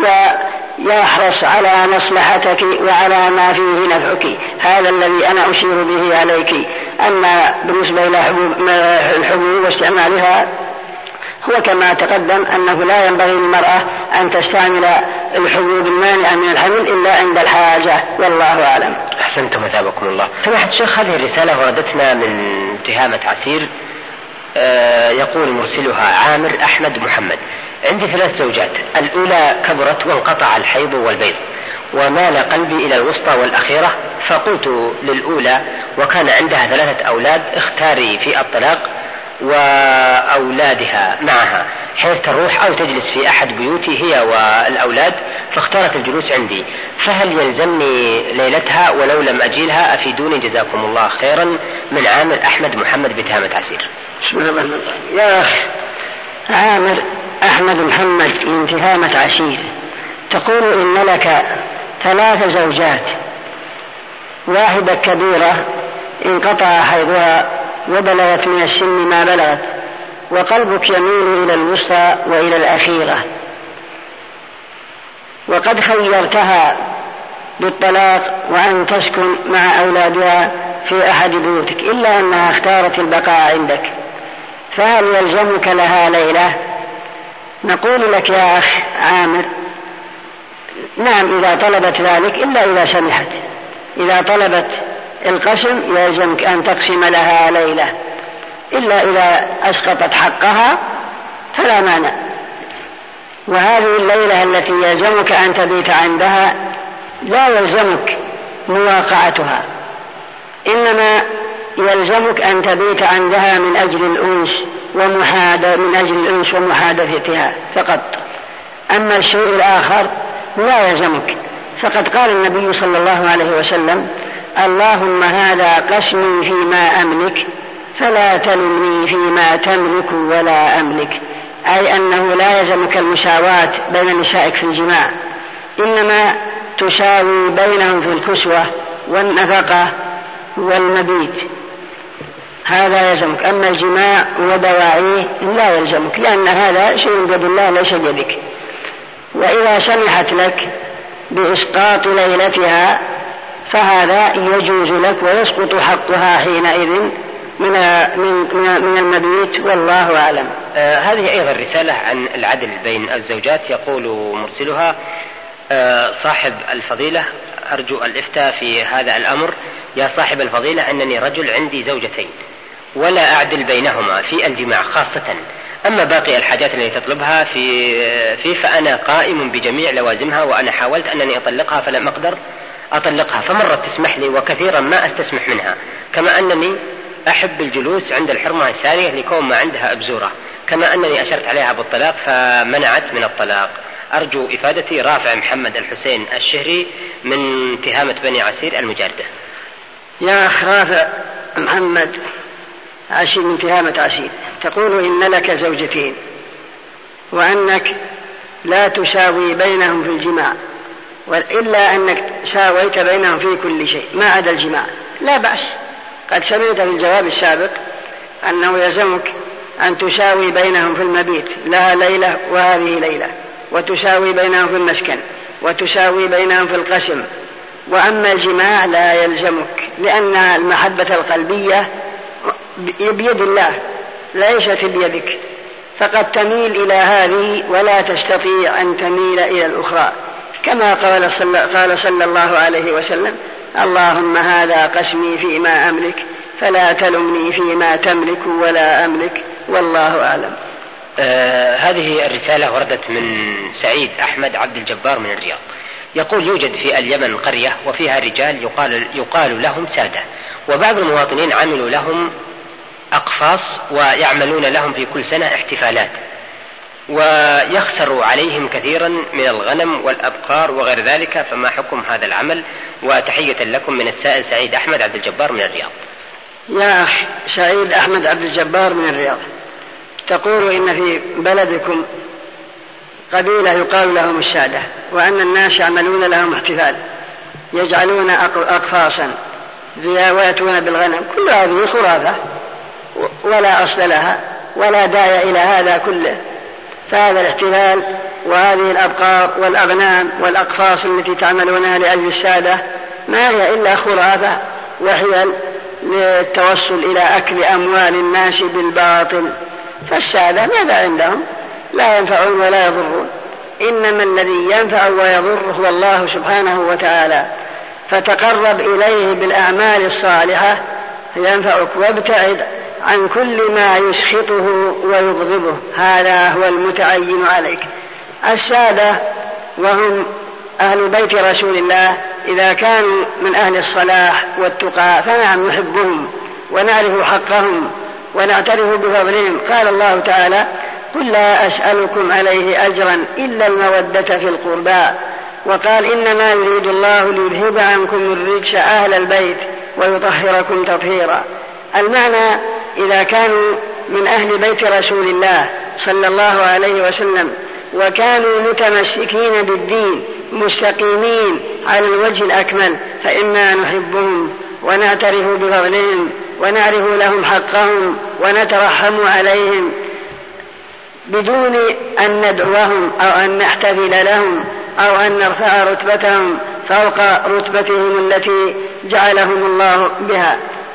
ويحرص على مصلحتك وعلى ما فيه نفعك. هذا الذي أنا أشير به عليك. أما بالنسبة إلى الحبوب واستعمالها هو كما تقدم أنه لا ينبغي للمرأة أن تستعمل الحبوب المانعة من الحمل إلا عند الحاجة، والله أعلم. أحسنتم وثابكم الله. سماحة الشيخ، هذه الرسالة وردتنا من تهامة عسير، يقول مرسلها عامر أحمد محمد: عندي 3 زوجات، الأولى كبرت وانقطع الحيض والبيض، ومال قلبي إلى الوسطى والأخيرة، فقلت للأولى وكان عندها 3 أولاد: اختاري في الطلاق وأولادها معها حيث تروح أو تجلس في أحد بيوتي هي والأولاد، فاختارت الجلوس عندي، فهل يلزمني ليلتها ولو لم أجيلها؟ أفيدوني جزاكم الله خيرا. من عامر أحمد محمد بتهامة عسير. بسم الله الرحمن الرحيم. يا أخي عامر أحمد محمد من تهامة عسير، تقول إن لك 3 زوجات، واحدة كبيرة انقطع حيضها وبلغت من السن ما بلغت، وقلبك يميل إلى الوسطى وإلى الأخيرة، وقد خيرتها بالطلاق وأن تسكن مع أولادها في أحد بيوتك، إلا أنها اختارت البقاء عندك، فهل يلزمك لها ليلة؟ نقول لك يا أخ عامر: نعم إذا طلبت ذلك، إلا إذا سمحت. إذا طلبت القسم يلزمك أن تقسم لها ليلة، إلا إذا أسقطت حقها فلا مانع. وهذه الليلة التي يلزمك أن تبيت عندها لا يلزمك مواقعتها، إنما يلزمك أن تبيت عندها من أجل الأنس ومحادثتها فقط. أما الشيء الآخر لا يلزمك، فقد قال النبي صلى الله عليه وسلم: اللهم هذا قسمي فيما أملك فلا تلمني فيما تملك ولا أملك، أي أنه لا يلزمك المساواة بين نسائك في الجماع، إنما تساوي بينهم في الكسوة والنفقة والمبيت، هذا يلزمك. أما الجماع ودواعيه لا يلزمك، لأن هذا شيء بيد الله ليس بيدك. وإذا سمحت لك بإسقاط ليلتها فهذا يجوز لك ويسقط حقها حينئذ من المبيت، والله أعلم. هذه أيضا رسالة عن العدل بين الزوجات، يقول مرسلها: صاحب الفضيلة، أرجو الإفتاء في هذا الأمر. يا صاحب الفضيلة، أنني رجل عندي زوجتين ولا أعدل بينهما في الجماع خاصة، أما باقي الحاجات التي تطلبها فأنا قائم بجميع لوازمها، وأنا حاولت أنني أطلقها فلم أقدر، أطلقها، فمرت تسمح لي وكثيرا ما أستسمح منها، كما أنني أحب الجلوس عند الحرمة الثانية لكون ما عندها أبزورة، كما أنني أشرت عليها بالطلاق فمنعت من الطلاق. أرجو إفادتي. رافع محمد الحسين الشهري من تهامة بني عسير المجاردة. يا أخ رافع محمد عسير من تهامة عسير، تقول إن لك زوجتين وأنك لا تساوي بينهم في الجماع، إلا أنك ساويت بينهم في كل شيء ما عدا الجماع. لا بأس، قد سمعت في الجواب السابق أنه يلزمك أن تساوي بينهم في المبيت، لها ليلة وهذه ليلة، وتساوي بينهم في المسكن، وتساوي بينهم في القسم. وأما الجماع لا يلزمك، لأن المحبة القلبية بيد الله ليست بيدك، فقد تميل إلى هذه ولا تستطيع أن تميل إلى الأخرى، كما قال صلى الله عليه وسلم: اللهم هذا قسمي فيما أملك فلا تلمني فيما تملك ولا أملك والله أعلم. هذه الرسالة وردت من سعيد أحمد عبد الجبار من الرياض، يقول: يوجد في اليمن قرية وفيها رجال يقال لهم سادة، وبعض المواطنين عملوا لهم أقفاص ويعملون لهم في كل سنة احتفالات، ويخسر عليهم كثيرا من الغنم والأبقار وغير ذلك، فما حكم هذا العمل؟ وتحية لكم من السائل سعيد أحمد عبد الجبار من الرياض. يا أخ سعيد أحمد عبد الجبار من الرياض، تقول إن في بلدكم قبيلة يقال لهم السادة، وأن الناس يعملون لهم احتفال، يجعلون أقفاصا ويأتون بالغنم. كل هذه خرافة ولا أصل لها ولا داعي إلى هذا كله. فهذا الاحتفال وهذه الأبقار والأغنام والأقفاص التي تعملونها لأجل السادة ما هي إلا خرافة وحيل للتوصل إلى أكل أموال الناس بالباطل. فالسادة ماذا عندهم؟ لا ينفعون ولا يضرون، إنما الذي ينفع ويضر هو الله سبحانه وتعالى، فتقرب إليه بالأعمال الصالحة ينفعك، وابتعد عن كل ما يسخطه ويغضبه، هذا هو المتعين عليك. السادة وهم أهل بيت رسول الله إذا كانوا من أهل الصلاح والتقى فنعم نحبهم ونعرف حقهم ونعترف بفضلهم. قال الله تعالى: قل لا أسألكم عليه أجرا إلا المودة في القربى. وقال: إنما يريد الله ليذهب عنكم الرجس أهل البيت ويطهركم تطهيرا. المعنى إذا كانوا من أهل بيت رسول الله صلى الله عليه وسلم وكانوا متمسكين بالدين مستقيمين على الوجه الأكمل فإنا نحبهم ونعترف بفضلهم ونعرف لهم حقهم ونترحم عليهم بدون أن ندعوهم أو أن نحتفل لهم أو أن نرفع رتبتهم فوق رتبتهم التي جعلهم الله بها.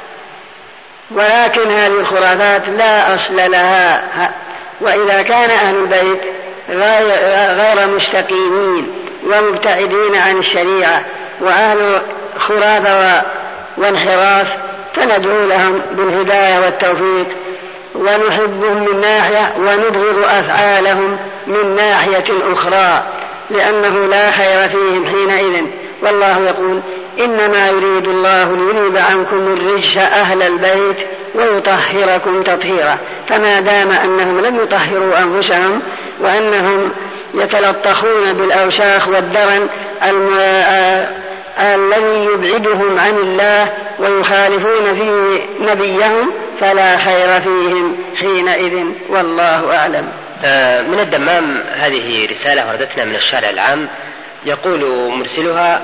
ولكن هذه الخرافات لا أصل لها. وإذا كان أهل البيت غير مستقيمين ومبتعدين عن الشريعة وأهل خرافة وانحراف فندعو لهم بالهداية والتوفيق ونحبهم من ناحية ونبغض أفعالهم من ناحية أخرى، لأنه لا خير فيهم حينئذ. والله يقول: إنما يريد الله ليذهب عنكم الرجس أهل البيت ويطهركم تطهيرا. فما دام أنهم لم يطهروا أنفسهم وأنهم يتلطخون بالأوساخ والدرن الذي يبعدهم عن الله ويخالفون فيه نبيهم فلا خير فيهم حينئذ والله أعلم. من الدمام هذه رسالة وردتنا من الشارع العام، يقول مرسلها: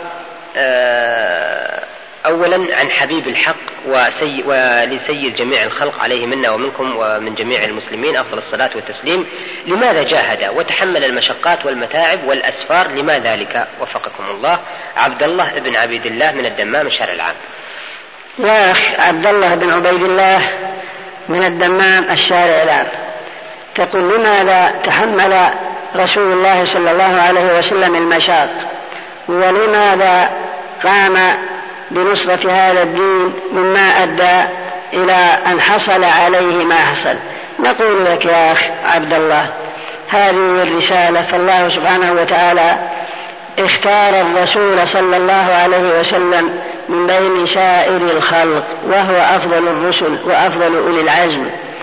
أولا عن حبيب الحق ولسيد جميع الخلق عليه منا ومنكم ومن جميع المسلمين أفضل الصلاة والتسليم، لماذا جاهد وتحمل المشقات والمتاعب والأسفار؟ لما ذلك؟ وفقكم الله. عبد الله بن عبيد الله من الدمام الشارع العام. يا أخ عبد الله بن عبيد الله من الدمام الشارع العام، تقول: لماذا تحمل رسول الله صلى الله عليه وسلم المشاق، ولماذا قام بنصرة هذا الدين مما أدى إلى أن حصل عليه ما حصل؟ نقول لك يا أخ عبد الله هذه الرسالة فالله سبحانه وتعالى اختار الرسول صلى الله عليه وسلم من بين سائر الخلق، وهو أفضل الرسل وأفضل أولي العزم،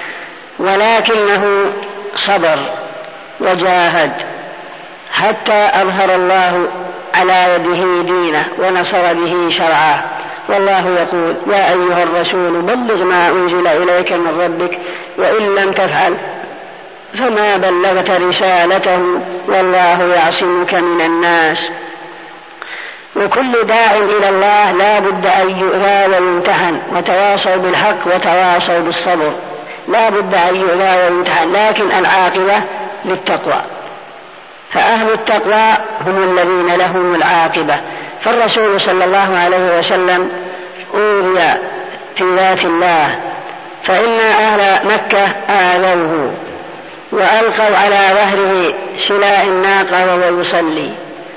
ولكنه صبر وجاهد حتى أظهر الله على يده دينه ونصر به شرعه. والله يقول: يا أيها الرسول بلغ ما أنزل إليك من ربك وإن لم تفعل فما بلغت رسالته والله يعصمك من الناس. وكل داع إلى الله لا بد أن يؤذى ويمتحن، وتواصوا بالحق وتواصوا بالصبر، لا بد أن يؤذى ويمتحن، لكن العاقبة للتقوى، فأهل التقوى هم الذين لهم العاقبة. فالرسول صلى الله عليه وسلم أوذي في ذات الله، فإن أهل مكة آذوه وألقوا على ظهره سلاء الناقة وهو يصلي،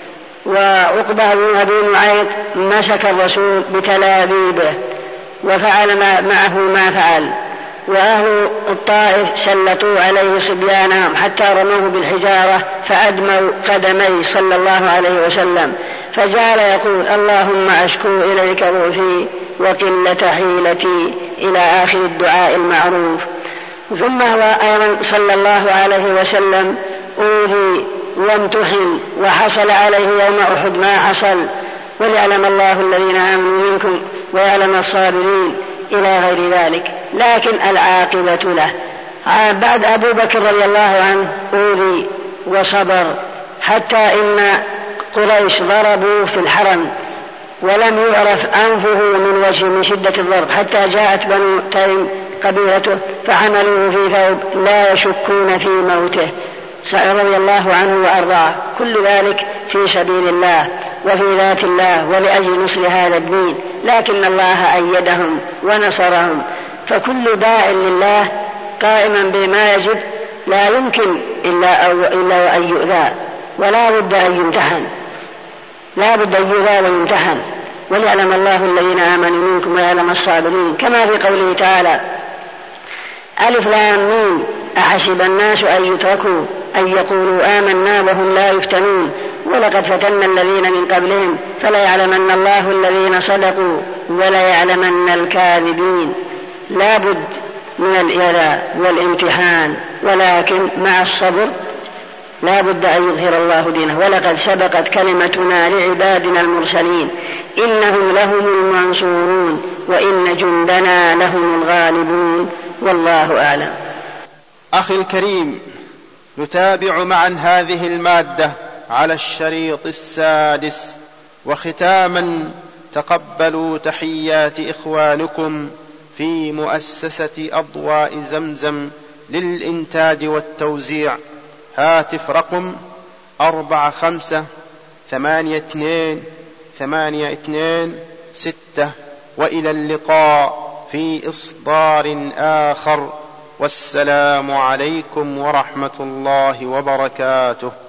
وعقبة بن أبي معيط مسك الرسول بتلابيبه وفعل معه ما فعل، وأهل الطائف سلطوا عليه صبيانهم حتى رموه بالحجارة فأدموا قدمي صلى الله عليه وسلم، فجعل يقول: اللهم أشكو إليك ضعفي وقلة حيلتي إلى آخر الدعاء المعروف. ثم هو أيضا صلى الله عليه وسلم أوذي وامتحن وحصل عليه يوم أحد ما حصل، وليعلم الله الذين آمنوا منكم ويعلم الصابرين إلى غير ذلك، لكن العاقبة له. بعد أبو بكر رضي الله عنه أوذي وصبر حتى إن قريش ضربوا في الحرم ولم يعرف أنفه من وجه من شدة الضرب، حتى جاءت بنو تيم قبيلته فحملوه في ثوب لا يشكون في موته رضي الله عنه وأرضاه. كل ذلك في سبيل الله وفي ذات الله ولأجل نصر هذا الدين، لكن الله أيدهم ونصرهم. فكل داع لله قائما بما يجب لا يمكن إلا أن يؤذى، ولا بد أن يمتحن، لا بد أن يؤذى ويمتحن، وليعلم الله الذين آمنوا منكم ويعلم الصابرين، كما في قوله تعالى: ألف لام ميم أحسب الناس أن يتركوا أن يقولوا آمنا وهم لا يفتنون ولقد فتنا الذين من قبلهم فليعلمن الله الذين صدقوا وليعلمن الكاذبين. لا بد من الإيذاء والامتحان، ولكن مع الصبر لا بد أن يظهر الله دينه. ولقد سبقت كلمتنا لعبادنا المرسلين إنهم لهم المنصورون وإن جندنا لهم الغالبون، والله أعلم. أخي الكريم، نتابع معا هذه المادة على الشريط السادس. وختاما، تقبلوا تحيات إخوانكم في مؤسسة أضواء زمزم للإنتاج والتوزيع. هاتف رقم 45828226. وإلى اللقاء في إصدار آخر، والسلام عليكم ورحمة الله وبركاته.